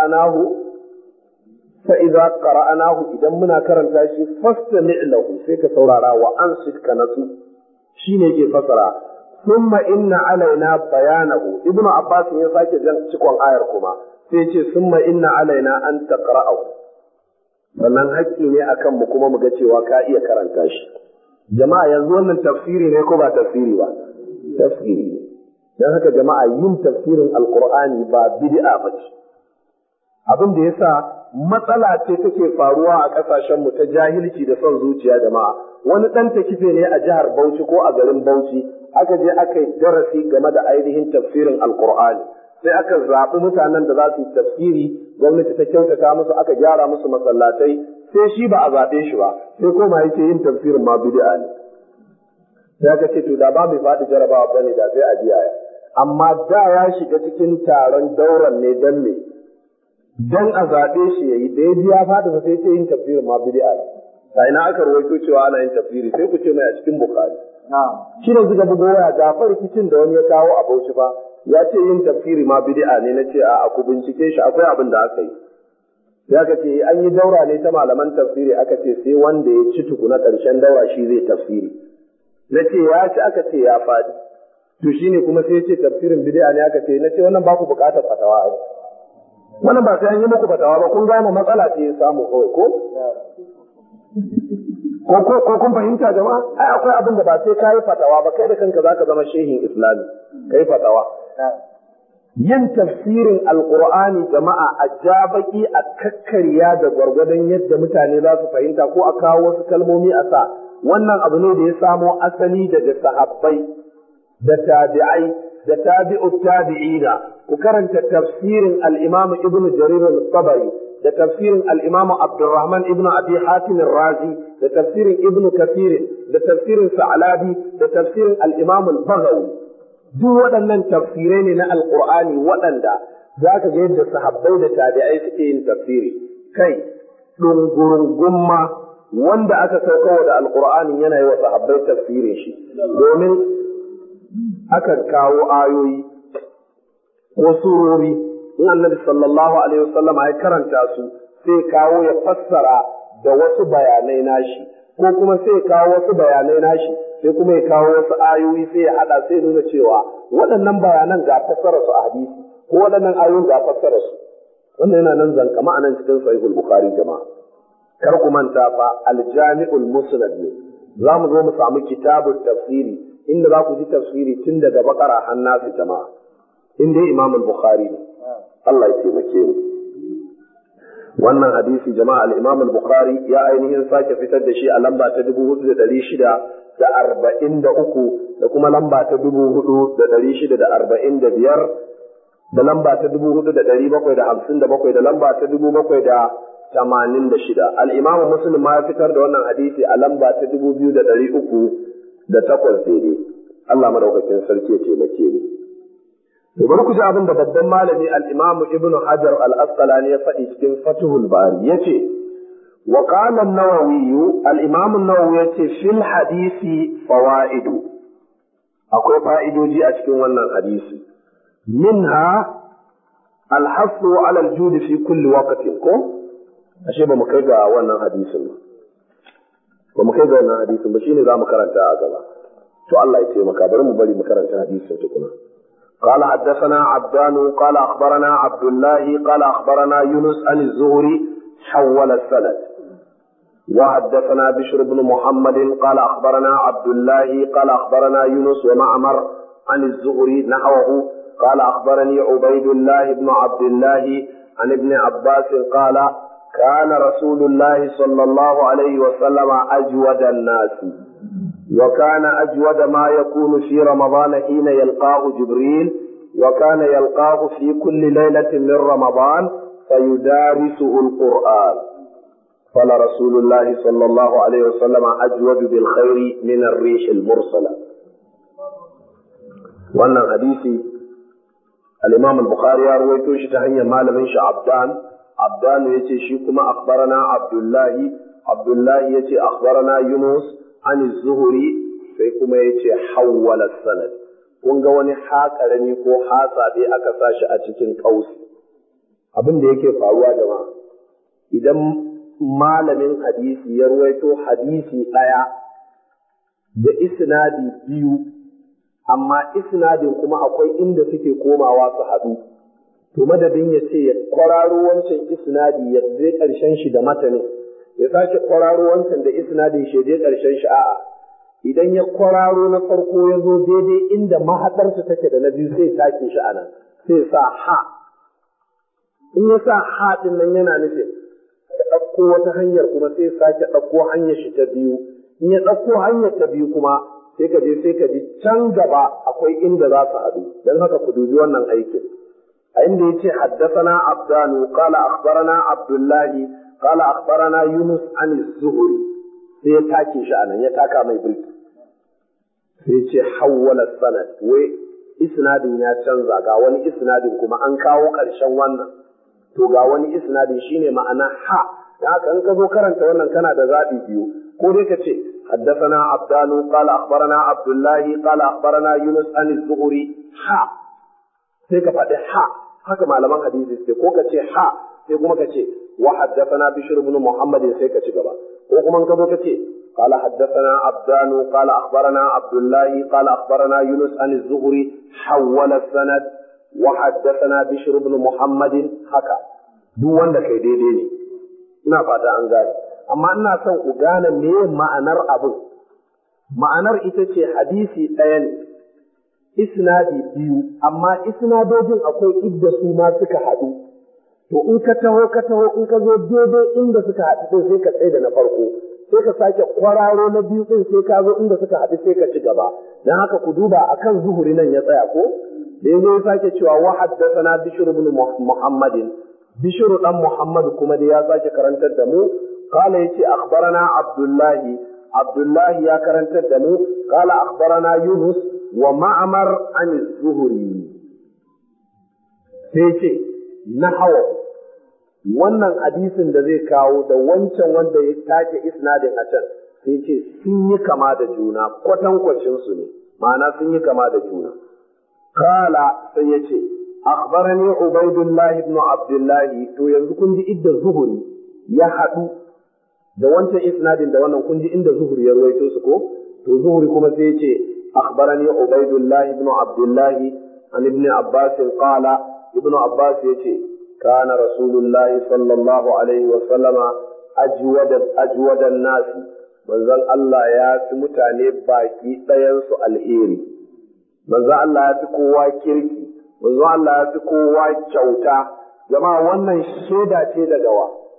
qara'anahu idan muna karanta shi fastami' lahu sai ka saurara wa ansit ka nasu shine yake fassara thumma inna alaina bayanahu ibnu abbas ya sake jan cikon ayar kuma sai ce thumma inna alaina an taqra'ahu sannan haƙƙi ne akan mu kuma mu ga cewa ka iya karanta shi jama'a yanzu wannan tafsiri ne ko ba tafsiri ba tafsiri ne dan haka jama'a yin tafsirin alqur'ani ba bid'a ba ce abin da yasa matsala ce take faruwa a kasashen mu ta jahilci da son zuciya jama'a wani dan takife ne a jihar Bauchi ko a garin Bauchi aka je aka yi darasi game da ainihin tafsirin alqur'ani sai aka zaɓi mutanen da za su yi tafsiri gwamnati ta kyautata musu aka gyara musu masallatai sai shi ba a zaɓe shi ba sai koma yake yin tafsirin ma bid'a ne sai aka ce to da ba mai faɗi jarabawa bane da sai a biya ya amma da ya shiga cikin taron dauran ne dan me dan a zaɓe shi yayi da ya ji ya faɗi sai ce yin tafsirin ma bid'a ne da ina aka rawaito cewa ana yin tafsiri sai ku ce mai a cikin Bukhari shi ne suka bugo waya ga farkicin da wani ya kawo a Bauchi fa ya ce yin tafsiri ma bid'a ne na ce a ku bincike shi akwai abin da aka yi ya ka ce an yi daura ne ta malaman tafsiri aka ce sai wanda ya ci tukuna ƙarshen daura shi zai tafsiri na ce ya ci aka ce ya faɗi to shi ne kuma sai ya ce tafsirin bid'a ne aka ce na ce wannan ba ku buƙatar fatawa ai wannan ba sai an yi muku fatawa ba kun gane matsala ce ya samu kawai ko kun fahimta jama'a ai akwai abin da ba sai ka yi fatawa ba kai da kanka zaka zama shehin islami kai fatawa yin tafsirin alqur'ani jama'a a jabaki a kakkarya da gwargwadon yadda mutane za su fahimta ko a kawo wasu kalmomi a sa wannan abu ne da ya samo asali daga sahabbai da tabi'ai da tabi'ut tabi'ina ku karanta tafsirin al-imam ibn jarir al-tabari da tafsirin al-imam abdurrahman ibn abi hatim ar-razi da tafsirin ibn kathir da tafsirin sa'labi da tafsirin al-imam al-baghawi duk waɗannan tafsirai ne na alqur'ani waɗanda za ka ga yadda sahabbai da tabi'ai suke yin tafsiri kai ɗungurungun ma wanda aka saukowa da alqur'ani yana yi wa sahabbai tafsirin shi domin akan kawo ayoyi ko surori in annabi sallallahu alaihi wasallam ya karanta su sai kawo ya fassara da wasu bayanai nashi ko kuma sai kawo wasu bayanai nashi sai kuma ya kawo wasu ayoyi sai ya hada sai nuna cewa waɗannan bayanan ga fassara su a hadisi ko waɗannan ayoyin ga fassara su wannan yana nan zankama a nan cikin sahihul bukhari jama'a kar ku manta fa al-jami'ul musnad ne za mu zo mu samu kitabut tafsiri inda za ku ji tafsiri tun daga bakara har nasu jama'a in dai imam al-bukhari ne Allah ya taimake mu wannan hadisi jama'a al-Imam al-Bukhari ya ainihin sake fitar da shi a lamba ta 4643 da kuma lamba ta 4645 da lamba ta 4757 da lamba ta 786. Al-Imam Muslim ma ya fitar da wannan hadisi a lamba ta 2308 daidai. Allah madaukakin sarki ya taimake mu. To bari ku ji abin da babban malami al-Imam Ibn Hajar al-Asqalani ya faɗi cikin Fathul Bari yace wa qala an-Nawawi al-Imam an-Nawawi yace fil hadisi fawaidu, akwai fa'idoji a cikin wannan hadisi. Minha al-hasu ala al-jud fi kulli waqtin, ko ashe ba mu kai ga wannan hadisin ba mu kai ga wannan hadisin ba, shine zamu karanta a gaba. To Allah ya taimaka, bari mu karanta hadisin tukuna. قال حدثنا عبدان قال أخبرنا عبد الله قال أخبرنا يونس عن الزهري حول السند. وحدثنا بشر بن محمد قال أخبرنا عبد الله قال أخبرنا يونس ومعمر عن الزهري نحوه. قال أخبرني عبيد الله بن عبد الله عن ابن عباس قال كان رسول الله صلى الله عليه وسلم أجود الناس، وكان أجود ما يكون في رمضان حين يلقاه جبريل، وكان يلقاه في كل ليلة من رمضان فيدارسه القرآن. قال رسول الله صلى الله عليه وسلم أجود بالخير من الريح المرسلة. وأن حديثي الإمام البخاري رويته شتهي مال من عبدان يتي شيكما أخبرنا عبد الله يتي أخبرنا يونس عن الزهري sai kuma ya ce hawwala sanad. Kun ga wani haƙarami ko hatsabe aka sashi a cikin ƙausi. Abin da yake faruwa jama'a, idan malamin hadisi ya ruwaito hadisi ɗaya da isnadi biyu, amma isnadin kuma akwai inda suke komawa su haɗu, to madadin ya ce ya kwararo wancan isnadi ya je ƙarshen shi da matanin, ya sake kwararo wancan da isnadin shi je ƙarshen shi, a'a, idan ya kwararo na farko ya zo daidai inda mahaɗarsa take da na biyu sai take shi a nan, sai sa ha. In ya sa ha ɗin nan yana nufin ya ɗauko wata hanyar kuma sai sake ɗauko hanyar shi ta biyu. In ya ɗauko hanyar ta biyu kuma sai ka je sai ka ji can gaba akwai inda za su haɗu. Don haka ku dubi wannan aikin. A inda ya ce haddasana Abdanu qala akhbarana Abdullahi qala akhbarana Yunus an az-Zuhri, sai ya take shi anan, ya taka mai birki, sai ya ce hawwala sanad, wai isnadin ya canza, ga wani isnadin kuma an kawo ƙarshen wannan, to ga wani isnadin shine ma'ana ha. Da haka in ka zo karanta wannan kana da zaɓi biyu, ko dai ka ce haddathana Abdanu qala akhbarana Abdullahi qala akhbarana Yunus an az-Zuhri ha, sai ka faɗi ha, haka malaman hadisi suke, ko ka ce ha sai kuma ka ce wa haddathana Bishr ibn Muhammad sai ka ci gaba, ko kuma ka zo ka ce قال حدثنا عبدان قال أخبرنا عبد الله قال أخبرنا يونس عن الزهري حول السند وحدثنا بشر بن محمد haka. Duk wanda kai daidai ne, ina fata an gane, amma ina son ku gane me ma'anar abin. Ma'anar ita ce hadisi ɗaya ne, isnadi biyu, amma isnadojin akwai idda su ma suka haɗu. To in ka taho in ka zo daidai inda suka haɗu din sai ka tsaye da na farko, sai ka sake kwararo na biyu din sai ka zo inda suka haɗu sai ka ci gaba. Dan haka ku duba akan Zuhuri nan ya tsaya ko? Da yazo ya sake cewa wa haddathana Bishr ibn Muhammadin, Bishr dan Muhammad kuma da ya sake karantar da mu, qala yace akhbarana Abdullahi ya karantar da mu, qala akhbarana Yunus wa Ma'mar an az-Zuhri. Sai ce na hawa wannan hadisin da zai kawo da wancan wanda ya take isnadin a can, sai ce sun yi kama da juna, kwatankwacin su ne, ma'ana sun yi kama da juna. Kala sai ya ce akhbarani Ubaidullah ibn Abdullah, to yanzu kun ji idda Zuhuri ya haɗu da wancan isnadin da wannan, kun ji inda Zuhuri ya ruwaito su ko? To Zuhuri kuma sai ya ce akhbarani Ubaidullah ibn Abdullah an ibn Abbas qala, ibn Abbas ya ce كان رسول الله صلى الله عليه وسلم أجود الناس، manzon Allah ya fi mutane baki ɗayansu alheri, manzon Allah ya fi kowa kirki, manzon Allah ya fi kowa kyauta. Jama'a wannan shaida ce daga wa?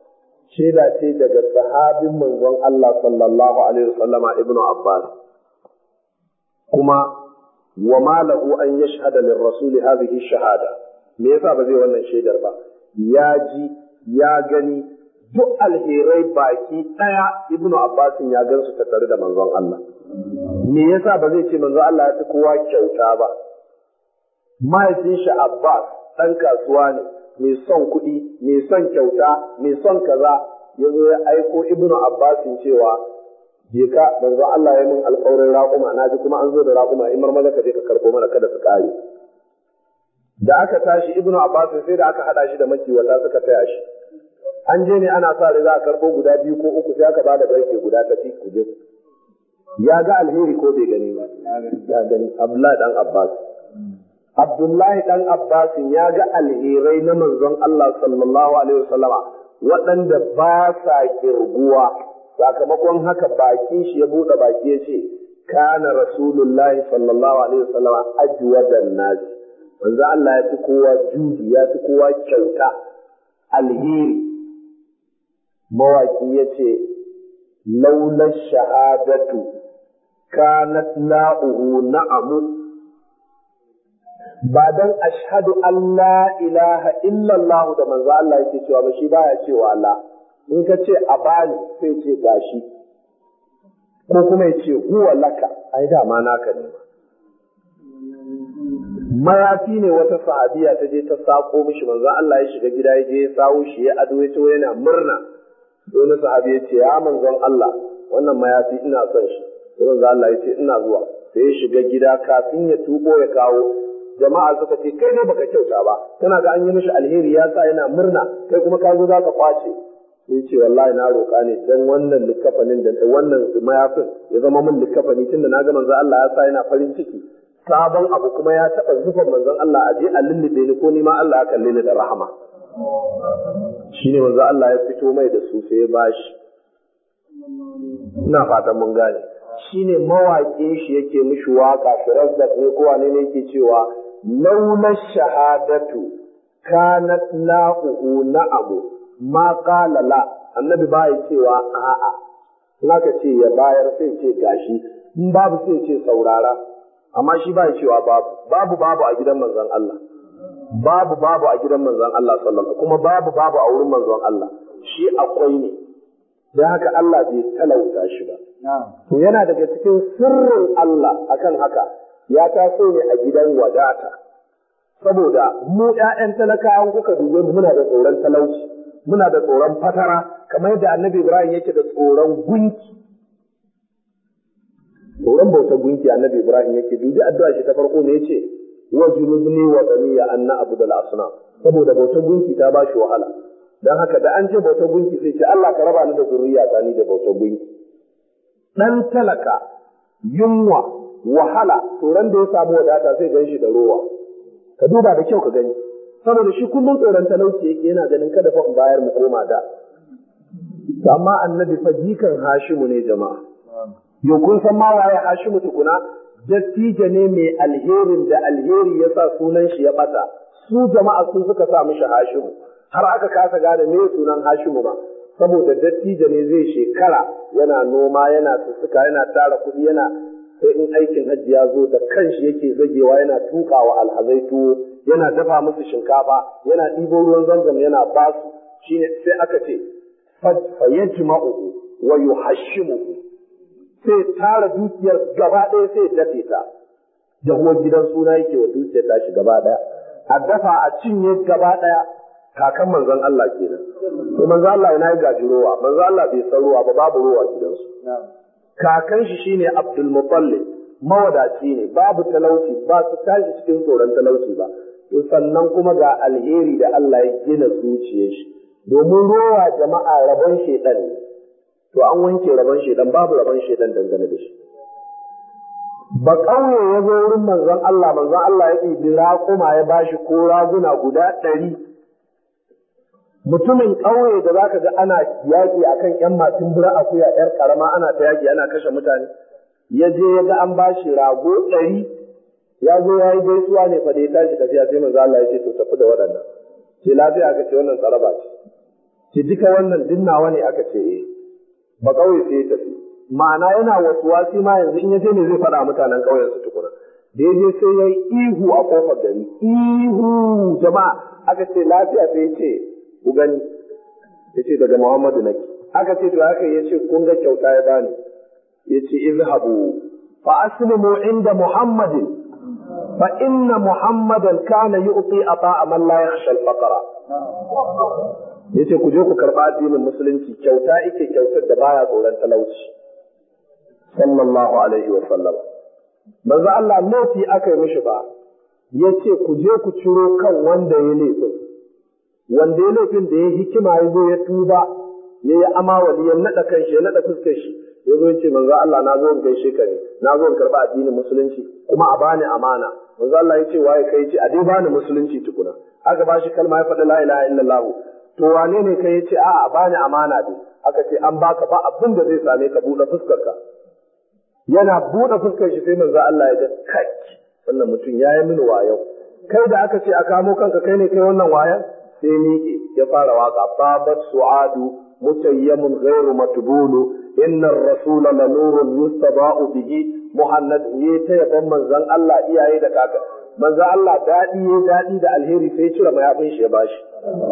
shaida ce daga sahabin manzon Allah sallallahu alaihi wasallama ibnu Abbas kuma wa ma lahu an yashhada lirrasul hadhihi shahada me yasa ba zai wannan shaidar ba ya ji ya gani duk alherai baki daya ibnu Abbas ya gansu tattare da manzon Allah me yasa ba zai ce manzon Allah ya fi kowa kyauta ba mahaifin shi Abbas dan kasuwa ne mai son kuɗi mai son kyauta mai son kaza yazo ya aiko ibnu Abbas cewa je ka manzo Allah ya min alƙawarin raƙuma na ji kuma an zo da raƙuma in marmaza ka je ka karɓo mana kada su ƙare da aka tashi ibnu Abbas sai da aka hada shi da makiwata suka taya shi an je ne ana sa da za a karɓo guda biyu ko uku sai aka bada garke guda tafi ku je ya ga alheri ko bai gani ba ya gani Abdullahi dan Abbas ya ga alherai na manzon Allah sallallahu alaihi wasallama waɗanda ba sa kirguwa sakamakon haka baki shi ya buɗe baki ya ce kana rasulullahi sallallahu alaihi wasallama ajwadan nas manzo Allah ya fi kowa judi ya fi kowa kyauta alheri mawaki ya ce laula shahadatu kanat la'uhu na'amu ba dan ashhadu an la ilaha illallah da manzo Allah yake cewa ba shi baya cewa la in ka ce a bani sai ce gashi ko kuma ya ce huwa laka ai dama naka ne mayafi ne wata sahabiya ta je ta sako mishi manzo Allah ya shiga gida ya je ya sawo shi ya ado ya to yana murna wani sahabi ya ce ya manzon Allah wannan mayafi ina son shi manzo Allah ya ce ina zuwa sai ya shiga gida kafin ya tubo ya kawo jama'a suka ce kai ne baka kyauta ba kana ga an yi mishi alheri ya sa yana murna kai kuma ka zo za ka kwace sai ce wallahi na roƙa ne dan wannan likafanin da wannan mayafin ya zama min likafani tunda na ga manzon Allah ya sa yana farin ciki sabon abu kuma ya taɓa zufan manzon Allah a je a lullube ni ko ni ma Allah ya kalle ni da rahama shine manzon Allah ya fito mai da su sai ya bashi ina fatan mun gane shine mawaƙin shi yake mishi waka Firazzaq ne ko wane ne yake cewa laula shahadatu kanat la'uhu na'amu ma qala la annabi bai cewa a'a in aka ce ya bayar sai ce gashi in babu sai ce saurara amma shi bai cewa babu a gidan manzon Allah babu a gidan manzon Allah sallallahu kuma babu a wurin manzon Allah shi akwai ne dan haka Allah bai talauta shi ba to yana daga cikin sirrin Allah akan haka ya taso ne a gidan wadata saboda mu ƴaƴan talakawan kuka dube mu muna da tsoron talauci muna da tsoron fatara kamar yadda Annabi Ibrahim yake da tsoron gunki tsoron bautar gunki Annabi Ibrahim yake dubi addu'a shi ta farko ne yace wa junubni wa baniya an na'budu al-asnam saboda bautar gunki ta bashi wahala dan haka da an ce bautar gunki sai ce Allah ka raba ni da zuriya ta ni da bautar gunki dan talaka yunwa wahala tsoron da ya samu wadata zai gan shi da rowa ka duba da kyau ka gani saboda shi kullum tsoron talauci yake yana ganin kada fa in bayar mu koma da amma annabi fa jikan Hashimu ne jama'a yo kun san ma waye Hashimu tukuna dattijo ne mai alherin da alheri ya sa sunan shi ya bata su jama'a sun suka sa mishi Hashimu har aka kasa gane me sunan Hashimu ba saboda dattijo ne zai shekara yana noma yana sussuka yana tara kuɗi yana sai in aikin hajji ya zo da kanshi yake zagewa yana tukawa alhazai tuwo yana dafa musu shinkafa yana ɗibo ruwan zamzam yana basu shine sai aka ce fa yajma'u wa yuhashshimuhu sai tara dukiyar gaba ɗaya sai dafe ta jahuwar gidan suna yake wa dukiyar tashi gaba ɗaya a dafa a cinye gaba ɗaya kakan manzon Allah kenan to manzon Allah yana gaji ruwa manzon Allah bai san ruwa ba babu ruwa gidansu kakan shi shine Abdul Muttalib mawadaci ne babu talauci ba su tashi cikin tsoron talauci ba to sannan kuma ga alheri da Allah ya gina zuciyar shi domin rowa jama'a rabon shedan ne to an wanke rabon shedan babu rabon shedan dangane da shi ba kauye ya zo wurin manzon Allah ya ɗibi raƙuma ya bashi ko raguna guda 100 mutumin ƙauye da zaka ga ana yaƙi akan ƴan matin bura akuya ƴar ƙarama ana ta yaƙi ana kashe mutane ya je ya ga an bashi rago 100 ya zo ya yi gaisuwa ne fa da ya tashi tafiya sai manzo Allah ya ce to tafi da waɗannan ce lafiya ka ce wannan tsaraba ce ki duka wannan dinnawa ne aka ce ba kauye sai ya tafi ma'ana yana wasuwasi ma yanzu in ya je ne zai faɗa mutanen ƙauyen su tukuna da ya je sai ya yi ihu a ƙofar gari ihu jama'a aka ce lafiya sai ya ce ku gani ya ce daga Muhammadu nake aka ce to haka ya ce kun ga kyauta ya bani ya ce izhabu fa aslimu inda Muhammadin fa inna Muhammadan kana yu'ti ata'a man la yakhsha al-faqra yace ku je ku karba addinin musulunci kyauta yake kyautar da baya tsoron talauci sallallahu alaihi wa sallam manzo Allah laifi aka yi mishi ba yace ku je ku ciro kan wanda ya laifin da ya hikima ya zo ya tuba ya yi amawali ya naɗa kanshi ya naɗa fuskar shi ya zo ya ce manzo Allah na zo in gaishe ka ne na zo in karɓa addinin musulunci kuma a bani amana manzo Allah ya ce waye kai ce a dai bani musulunci tukuna aka ba shi kalma ya faɗi la ilaha illallah to wane ne kai ya ce a'a a bani amana dai aka ce an baka ba abin da zai same ka buɗe fuskar ka yana buɗe fuskar shi sai manzo Allah ya ga kai wannan mutum ya yi mini wayo kai da aka ce a kamo kanka kai ne kai wannan wayan sai miƙe ya fara waka babat su'adu mutayyamun ghairu matbulu innar rasula la nurun yustaba'u bihi muhammad ya ta yaban manzon Allah iyaye da kaka manzon Allah daɗi da alheri sai ya cire mayafin shi ya bashi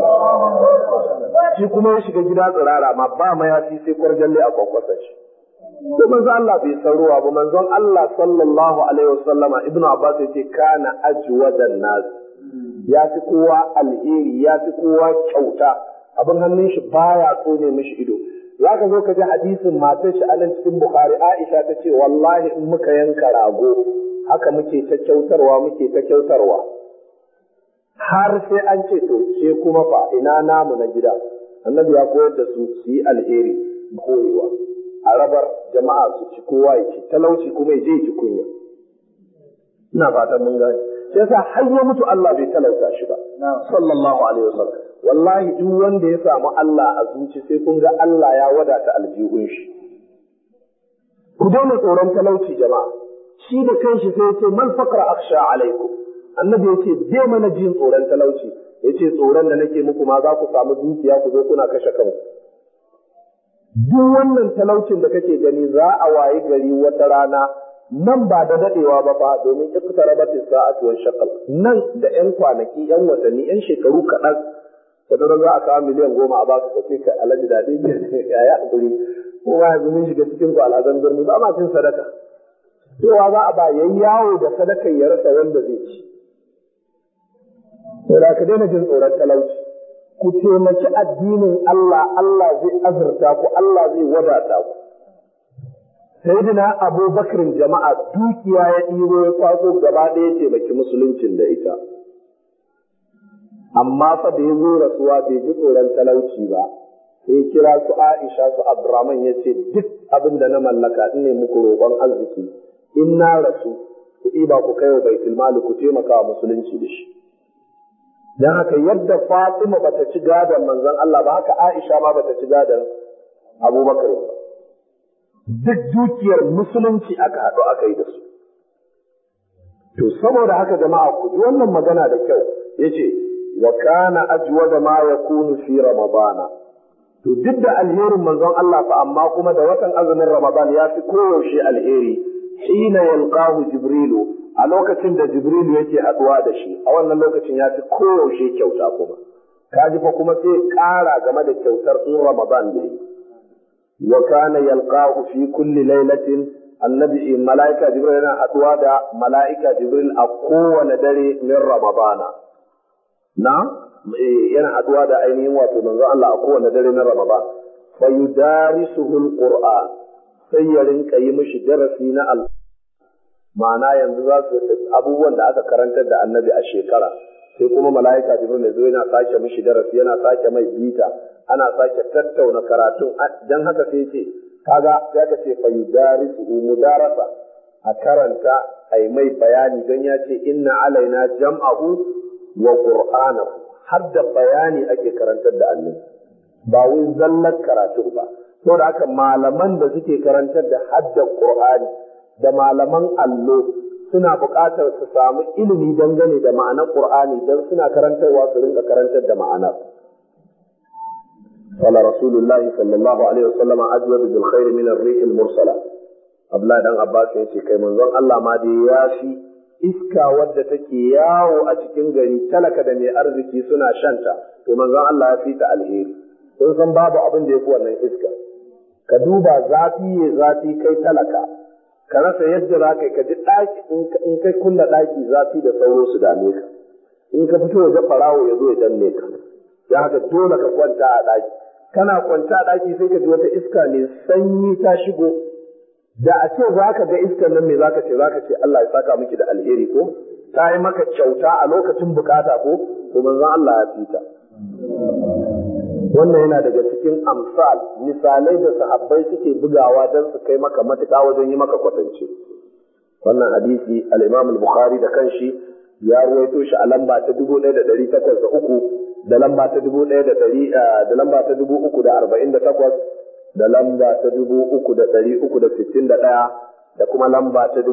shi kuma ya shiga gida tsirara ma ba mayafi sai kwarjalle a kwakwasa shi to manzon Allah bai san ruwa ba manzon Allah sallallahu alaihi wasallama ibnu abbas yace kana ajwadan nas ya fi kowa alheri ya fi kowa kyauta abin hannun shi baya tsone mishi ido za ka zo ka ji hadisin matar shi anan cikin bukhari aisha ta ce wallahi in muka yanka rago haka muke ta kyautarwa har sai an ce to ce kuma fa ina namu na gida annabi ya koyar da su yi alheri koyewa a rabar jama'a su ci kowa ya ci talauci kuma ya je ya ci kunya ina fatan mun gane sai yasa har ya mutu Allah bai talauta shi ba sallallahu alaihi wasallam wallahi duk wanda ya samu Allah a zuci sai kun ga Allah ya wadata aljihun shi ku daina tsoron talauci jama'a shi da kanshi sai yace mal faqra akhsha alaikum annabi yace bai mana jin tsoron talauci yace tsoron da nake muku ma za ku samu dukiya ku zo kuna kashe kanku duk wannan talaucin da kake gani za a wayi gari wata rana nan ba da dadewa ba fa domin iqtarabatis sa'atu wa shaqal nan da ƴan kwanaki ƴan watanni ƴan shekaru kaɗan wata za a kawo miliyan 10 a ba su kace kai alaji dade yaya hakuri ko ba yanzu mun shiga cikin ku al'azan birni ba ma cin sadaka cewa za a ba yayi yawo da sadaka ya rasa wanda zai ci to da ka daina jin tsoron talauci ku taimaki addinin Allah Allah zai azurta ku Allah zai wadata ku Sayyidina Abu Bakrin jama'a dukiya ya ɗiro ya kwaso gaba ɗaya taimaki musuluncin da ita. Amma fa da ya zo rasuwa bai ji tsoron talauci ba, sai kira su Aisha su Abdurrahman ya ce duk abin da na mallaka in ne muku roƙon arziki, in na rasu ku ɗiba ku kai wa baitul mali ku taimaka wa musulunci da shi. Don haka yadda Fatima bata ci gadon manzon Allah ba haka Aisha ma bata ci gadon Abu Bakar ba. Duk dukiyar musulunci aka haɗu aka yi da su. To saboda haka jama'a ku ji wannan magana da kyau yace wa kana ajwada ma yakunu fi ramadana. To duk da alherin manzon Allah fa amma kuma da watan azumin Ramadan ya fi koyaushe alheri hina yalqahu Jibrilu a lokacin da Jibrilu yake haɗuwa da shi a wannan lokacin ya fi koyaushe kyauta kuma. Kaji fa kuma sai ƙara game da kyautar in Ramadan ne. وكان يلقاه في كل ليلة النبي ملائكة جبريل أدوى ملائكة جبريل أقوى ندري من رمضان نعم yana haɗuwa da ainihin wato manzo Allah a kowane dare na Ramadan fa yudarisuhu alquran sai ya rinka yi mishi darasi na al ma'ana yanzu za su abubuwan da aka karantar da annabi a shekara sai kuma mala'ika jibril ya zo yana sake mishi darasi yana sake mai bita ana sake tattauna karatun dan haka sai ce kaga sai ka ce fa yudarisu mudarasa a karanta ai mai bayani dan ya ce inna alaina jam'ahu wa qur'anahu har da bayani ake karantar da annabi ba wai zallar karatu ba saboda haka malaman da suke karantar da hadda qur'ani da malaman allo suna buƙatar su samu ilimi dangane da ma'anar Qur'ani don suna karantarwa su rinka karantar da ma'anar. qala rasulullahi sallallahu alaihi wasallam ajwadu bil khair min ar-rih al-mursala. Abdullahi dan Abbas ya ce kai manzon Allah ma dai ya fi iska wadda take yawo a cikin gari talaka da mai arziki suna shanta, to manzon Allah ya fi ta alheri. Kun san babu abin da ya fi wannan iska. Ka duba zafi ya zafi kai talaka, ka rasa yadda za ka ji ɗaki in kai kulla ɗaki zafi da sauro su dame ka. In ka fito waje farawo ya zo ya danne ka. Ya haka dole ka kwanta a ɗaki. Kana kwanta a ɗaki sai ka ji wata iska mai sanyi ta shigo. Da a ce za ka ga iskar nan me za ka ce Allah ya saka miki da alheri ko ta yi maka kyauta a lokacin bukata ko to manzon Allah ya fita. Wannan yana daga cikin misalai da sahabbai suke bugawa don su kai maka matuƙa wajen yi maka kwatance. Wannan hadisi al-Imam al-Bukhari da kanshi ya ruwaito shi a lamba ta 1803 da lamba ta 1348 da lamba ta 3361 da kuma lamba ta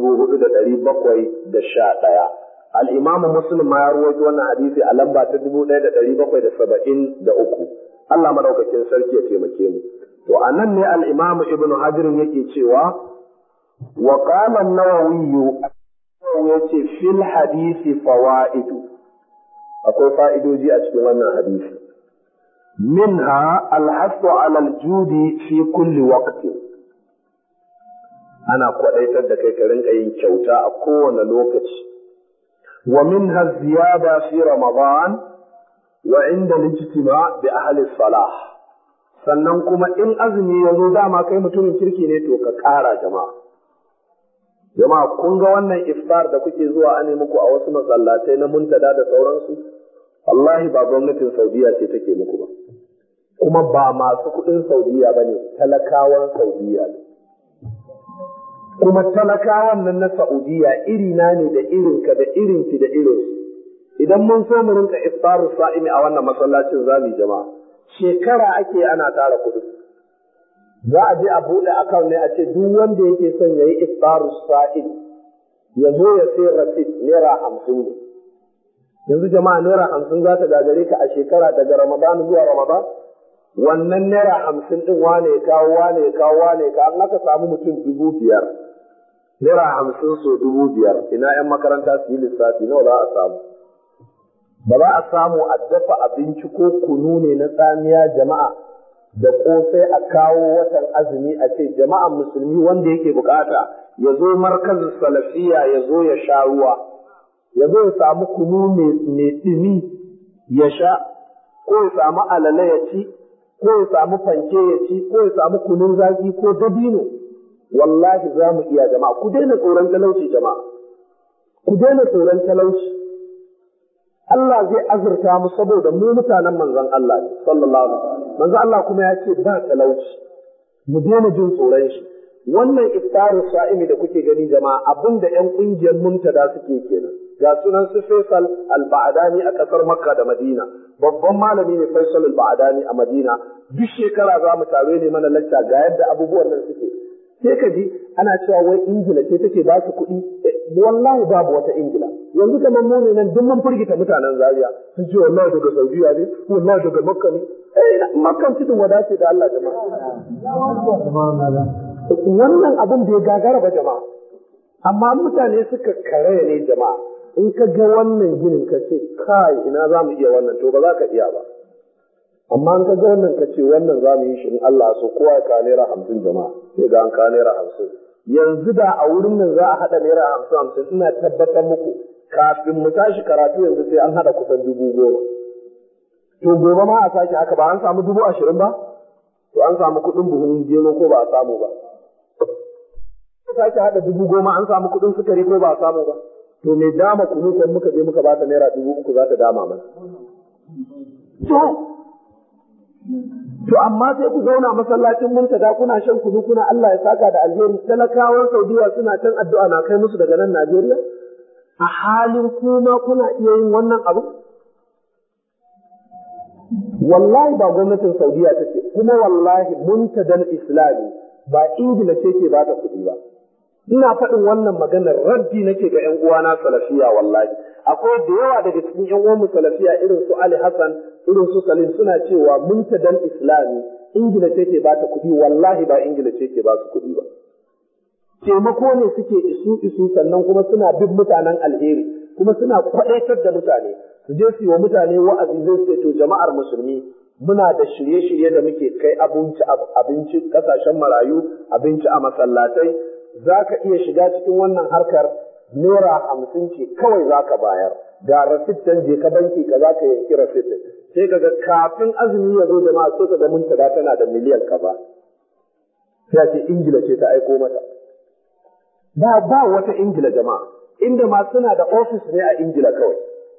4711. Al-Imam Muslim ma ya ruwaito wannan hadisi a lamba ta 1773. Allah madaukakin sarki ya taimake mu. To anan ne al-Imam Ibn Hajar yake cewa wa qala an-Nawawi yace fil hadisi fawaidu. Akwai fa'idoji a cikin wannan hadisi. Minha al-hasu 'ala al-judi fi kulli waqti. Ana kwadaitar da kai ka rinka yin kyauta a kowane lokaci. Wa minha ziyada fi Ramadan wa inda lijtima bi ahli salah. Sannan kuma in azumi ya zo dama kai mutumin kirki ne to ka ƙara jama'a. Jama'a kun ga wannan iftar da kuke zuwa ane muku a wasu masallatai na Muntada da sauransu, wallahi ba gwamnatin Saudiya ce take muku ba. Kuma ba masu kuɗin Saudiya ba ne, talakawan Saudiya ne. Kuma talakawan nan na Saudiya irina ne da irinka da irinki da irinsu. Idan mun so mu rinka iftaru sa'imi a wannan masallacin zamu jama'a, shekara ake ana tara kuɗi. Za a je a buɗe account ne a ce duk wanda yake son ya yi iftaru sa'im ya zo ya sai rasid naira 50 ne. Yanzu jama'a naira 50 za ta gagare ka a shekara daga Ramadan zuwa Ramadan? Wannan naira 50 ɗin wane ya kawo an aka samu mutum 5,000. Naira 50 so 5,000 ina 'yan makaranta su yi lissafi nawa za a samu? Ba za a samu a dafa abinci ko kunu ne na tsamiya jama'a da kosai a kawo watan azumi a ce jama'an musulmi wanda yake bukata ya zo markazin salafiya ya zo ya sha ruwa, ya zo ya samu kunu mai ɗumi ya sha, ko ya samu alale ya ci, ko ya samu fanke ya ci, ko ya samu kunun zaki ko dabino. Wallahi za mu iya jama'a, ku daina tsoron talauci jama'a, ku daina tsoron talauci. Allah zai azurta mu saboda mu mutanen manzon Allah ne sallallahu alaihi wasallam. Manzon Allah kuma ya ce ba talauci. Mu daina jin tsoron shi. Wannan iftaru sa'imi da kuke gani jama'a abinda ƴan ƙungiyar Muntada suke kenan. Ga sunan su Faisal Al-Ba'dani a ƙasar Makka da Madina. Babban malami ne Faisal Al-Ba'dani a Madina. Duk shekara za mu tare ne mana lacca ga yadda abubuwan nan suke. Sai ka ji ana cewa wai Ingila ce take ba su kuɗi. Wallahi babu wata Ingila. Yanzu kamar mu ne nan duk mun firgita mutanen Zaria. Sun ce wallahi daga Saudiya ne, wallahi daga Makka ne. Makkan cikin wadace da Allah jama'a. Wannan abin bai gagara ba jama'a. Amma mutane suka karaya ne jama'a. In ka ga wannan ginin ka ce kai ina za mu iya wannan to ba za ka iya ba. Amma in ka ga wannan ka ce wannan za mu yi shi in Allah so kowa ka naira 50 jama'a. Sai ga an ka naira 50. Yanzu da a wurin nan za a haɗa naira 50 ina tabbatar muku kafin mu tashi karatu yanzu sai an haɗa kusan 10,000. To gobe ma a sake haka ba an samu 20,000 ba? To an samu kuɗin buhun gero ko ba a samu ba? Sake haɗa 10,000 an samu kuɗin sukari ko ba a samu ba? To me dama kunu kan muka je muka bata naira 3,000 za ta dama mana. To amma sai ku zauna masallacin Muntada kuna shan kunu kuna Allah ya saka da alheri, talakawan Saudiya suna can addu'a na kai musu daga nan Najeriya a halin kuma kuna iya yin wannan abu. Wallahi ba gwamnatin Saudiya take, kuma wallahi Muntadal Islami ba Ingila ce ke bata kuɗi ba. Ina faɗin wannan maganar raddi nake ga ƴan uwana salafiya wallahi. Akwai da yawa daga cikin ƴan uwanmu salafiya irin su Ali Hassan irin su Salim suna cewa muntadan Islami Ingila ce ke ba ta kuɗi, wallahi ba Ingila ce ke ba su kuɗi ba. Taimako ne suke isu sannan kuma suna bin mutanen alheri, kuma suna kwaɗaitar da mutane su je su yi wa mutane wa'azi zai ce to jama'ar musulmi muna da shirye-shirye da muke kai abinci ƙasashen marayu, abinci a masallatai, za ka iya shiga cikin wannan harkar Naira 50 ce kawai za ka bayar, ga rasit je ka banki ka za ka yanki rasit sai ka ga kafin azumi ya zo jama'a sai ka ga muntada tana da miliyan kaza. Sai ce Ingila ce ta aiko mata. Ba wata Ingila jama'a, inda ma suna da ofis ne a Ingila kawai.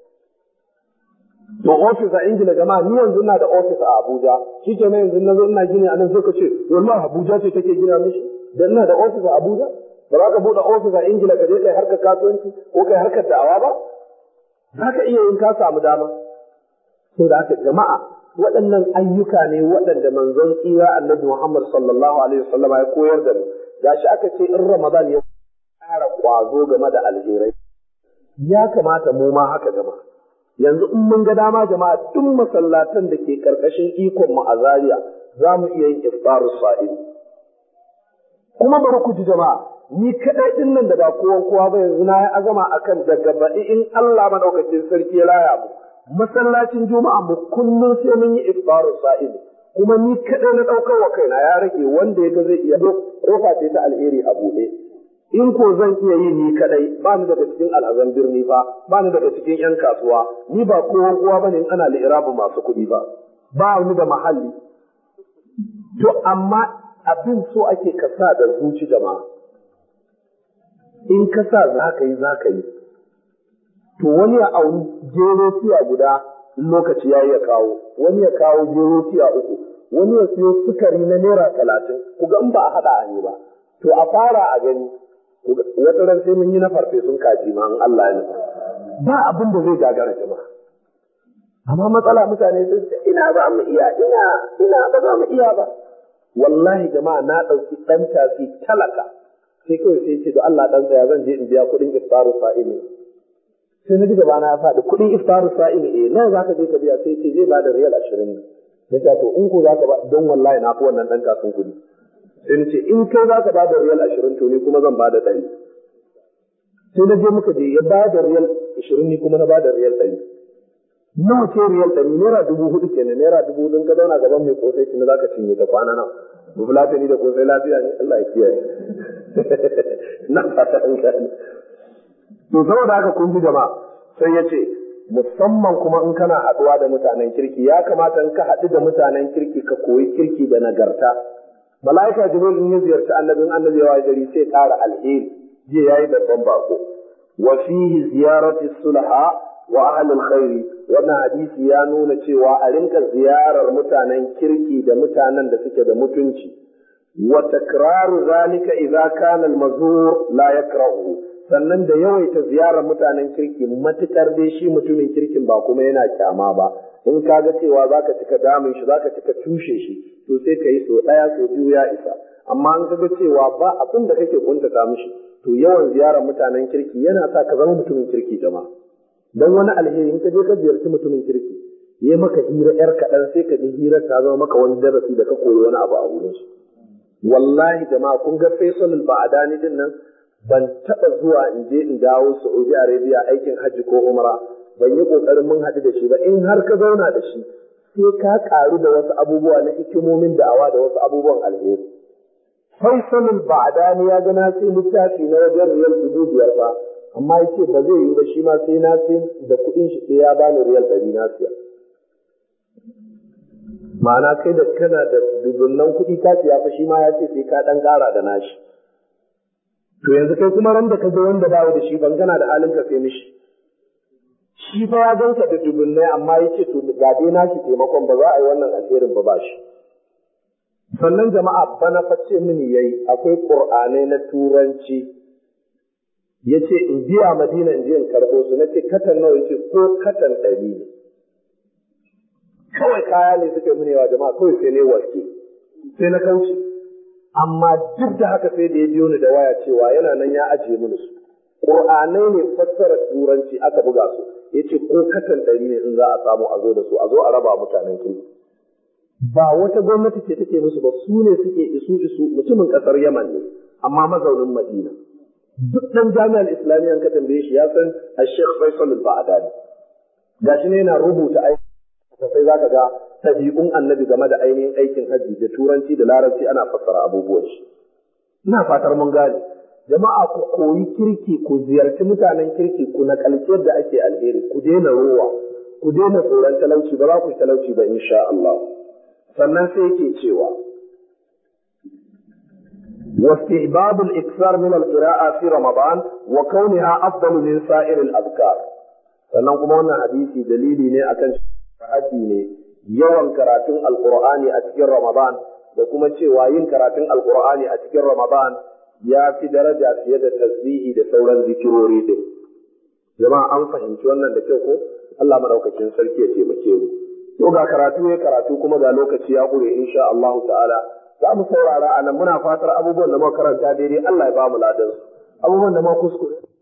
To ofis a Ingila jama'a, ni yanzu ina da ofis a Abuja, shi ke na yanzu na zo ina gini a nan sai ka ce, wallahi Abuja ce take gina mishi, dan ina da ofis a Abuja? Ba za ka buɗe ofis a Ingila ka je kai harkar kasuwanci ko kai harkar da'awa ba? Za ka iya yin ka samu dama. Sai da haka jama'a, waɗannan ayyuka ne waɗanda manzon tsira Annabi Muhammad sallallahu alaihi wasallam ya koyar da mu. Gashi aka ce in Ramadan ya ƙara ƙwazo game da alherai. Ya kamata mu ma haka jama'a. Yanzu in mun ga dama jama'a duk masallatan da ke ƙarƙashin ikon mu a Zaria za mu iya yin iftarus sa'il. Kuma bari ku ji jama'a, ni kaɗai ɗin nan da ba kowa ba yanzu na yi azama akan daga baɗi in Allah madaukakin sarki ya laya mu. Masallacin juma'a mu kullum sai mun yi iftarus sa'il. Kuma ni kaɗai na ɗaukar wa kaina ya rage wanda ya ga zai iya kofa ce ta alheri a buɗe. In ko zan iya yi ni kaɗai ba ni daga cikin al'azan birni ba ni daga cikin 'yan kasuwa, ni ba kowa ba ne in ana li'irabu masu kuɗi ba ni da mahalli. To amma abin so ake kasa da zuci jama'a. In ka sa za ka yi. To wani ya auni gero tiya guda lokaci ya ya kawo, wani ya kawo gero tiya 3, wani ya siyo sukari na Naira 30, ku ga in ba a haɗa a yi ba. To a fara a gani, wata ran sai mun yi na farfesun kaji ma in Allah ya nufa. Ba abin da zai gagara jama'a. Amma matsala mutane sun ce ina ba mu iya, ina ba za mu iya ba. Wallahi jama'a na ɗauki ɗan tafi talaka. Sai kawai sai ce da Allah ɗansa ya zan je in biya kuɗin iftaru sa'ili. Sai na ji gaba na ya faɗi kuɗin iftaru sa'ili nawa za ka je ka biya sai ce zai ba da riyal 20. Na ce to in ko za ka ba don wallahi na fi wannan ɗan kafin kuɗi. Sai na ce in kai za ka ba da riyal 20 to ni kuma zan ba da 100. Sai na je muka je ya ba da riyal 20 ni kuma na ba da riyal 100. Nawa ce riyal 100 Naira 4,000 kenan, Naira 4,000 ka zauna gaban mai kosai shi na za ka cinye ta kwana nawa. Bubu lafiya da kosai lafiya ne Allah ya kiyaye. Na fata an gane. To saboda haka kun ji jama'a sai ya ce musamman kuma in kana haɗuwa da mutanen kirki ya kamata in ka haɗu da mutanen kirki ka koyi kirki da nagarta. Mala'ika Jibril in ya ziyarci annabin annabi ya gari sai ƙara alheri jiya yayi babban bako. Wa fihi ziyarati sulha wa ahlul khairi, wannan hadisi ya nuna cewa a rinka ziyarar mutanen kirki da mutanen da suke da mutunci. Wa takraru zalika idza kana al-mazur la yakrahu, sannan da yawaita ziyarar mutanen kirki matukar dai shi mutumin kirkin ba kuma yana kyama ba. In ka ga cewa zaka cika damun shi zaka cika tushe shi to sai ka yi so ɗaya so biyu ya isa. Amma in ka ga cewa ba abin da kake kuntata mishi to yawan ziyarar mutanen kirki yana sa ka zama mutumin kirki jama'a. Dan wani alheri in ka je ka ziyarci mutumin kirki ya maka hira yar kaɗan sai ka ji hirar ta zama maka wani darasi da ka koyi wani abu a wurin shi. Wallahi jama'a kun ga Faisalul Ba'adani din nan ban taɓa zuwa in je in dawo Saudi Arabia aikin hajji ko umra ban yi ƙoƙarin mun haɗu da shi ba. In har ka zauna da shi sai ka ƙaru da wasu abubuwa na hikimomin da'awa da wasu abubuwan alheri. Faisalul Ba'adani ya ga na sai littafi na wajen riyal 5,000 ba, amma yace ba zai yi ba shi ma sai na sai da kuɗin shi sai ya bani riyal 100 na siya. Ma'ana kai da kana da dubunnan kuɗi ka siya fa shi ma ya ce sai ka ɗan ƙara da nashi. To yanzu kai kuma ran da ka ga wanda bawo da shi ban kana da halin ka sai mishi. Shi fa ya ganka da dubunnai amma yace to ga dai nashi taimakon ba za a yi wannan alherin ba shi. Sannan jama'a bana face mini yayi akwai Qur'anai na Turanci. Yace in biya Madina in je in karɓo su, nace katan nawa, yace ko katan 100 ne. Kawai kaya ne suka yi mini yawa jama'a, kawai sai ne warke sai na kauce. Amma duk da haka sai da ya biyo ni da waya cewa yana nan ya ajiye mini su. Qur'anai ne fassara Turanci aka buga su. yace ko katan 100 ne in za a samu a zo da su a zo a raba mutanen kirki. Ba wata gwamnati ce take musu ba, su ne suke isu mutumin kasar Yaman ne amma mazaunin Madina. Duk ɗan jami'ar Islamiyya ka tambaye shi ya san Sheikh Faisal al-Ba'dani. Gashi ne yana rubuta aiki sai zaka ga tabi'un annabi game da ainihin aikin hajji da turanci da larabci ana fassara abubuwan shi. Ina fatar mun gane. Jama'a ku koyi kirki, ku ziyarci mutanen kirki, ku nakalci yadda ake alheri, ku daina rowa, ku daina tsoron talauci, ba za ku yi talauci ba insha Allah. Sannan sai yake cewa واستحباب الإكثار من القراءة في رمضان وكونها أفضل من سائر الأذكار. sannan kuma wannan hadisi dalili ne akan haddi ne yawan karatun alqur'ani a cikin Ramadan da kuma cewa yin karatun alqur'ani a cikin Ramadan ya fi daraja fiye da tasbihi da sauran zikirori din. Jama'a an fahimci wannan da kyau ko? Allah madaukakin sarki ya taimake mu. To ga karatu ya karatu kuma ga lokaci ya ƙure insha Allah ta'ala. Za mu saurara a nan muna fatar abubuwan da muka karanta daidai Allah ya ba mu ladan su. Abubuwan da muka kuskure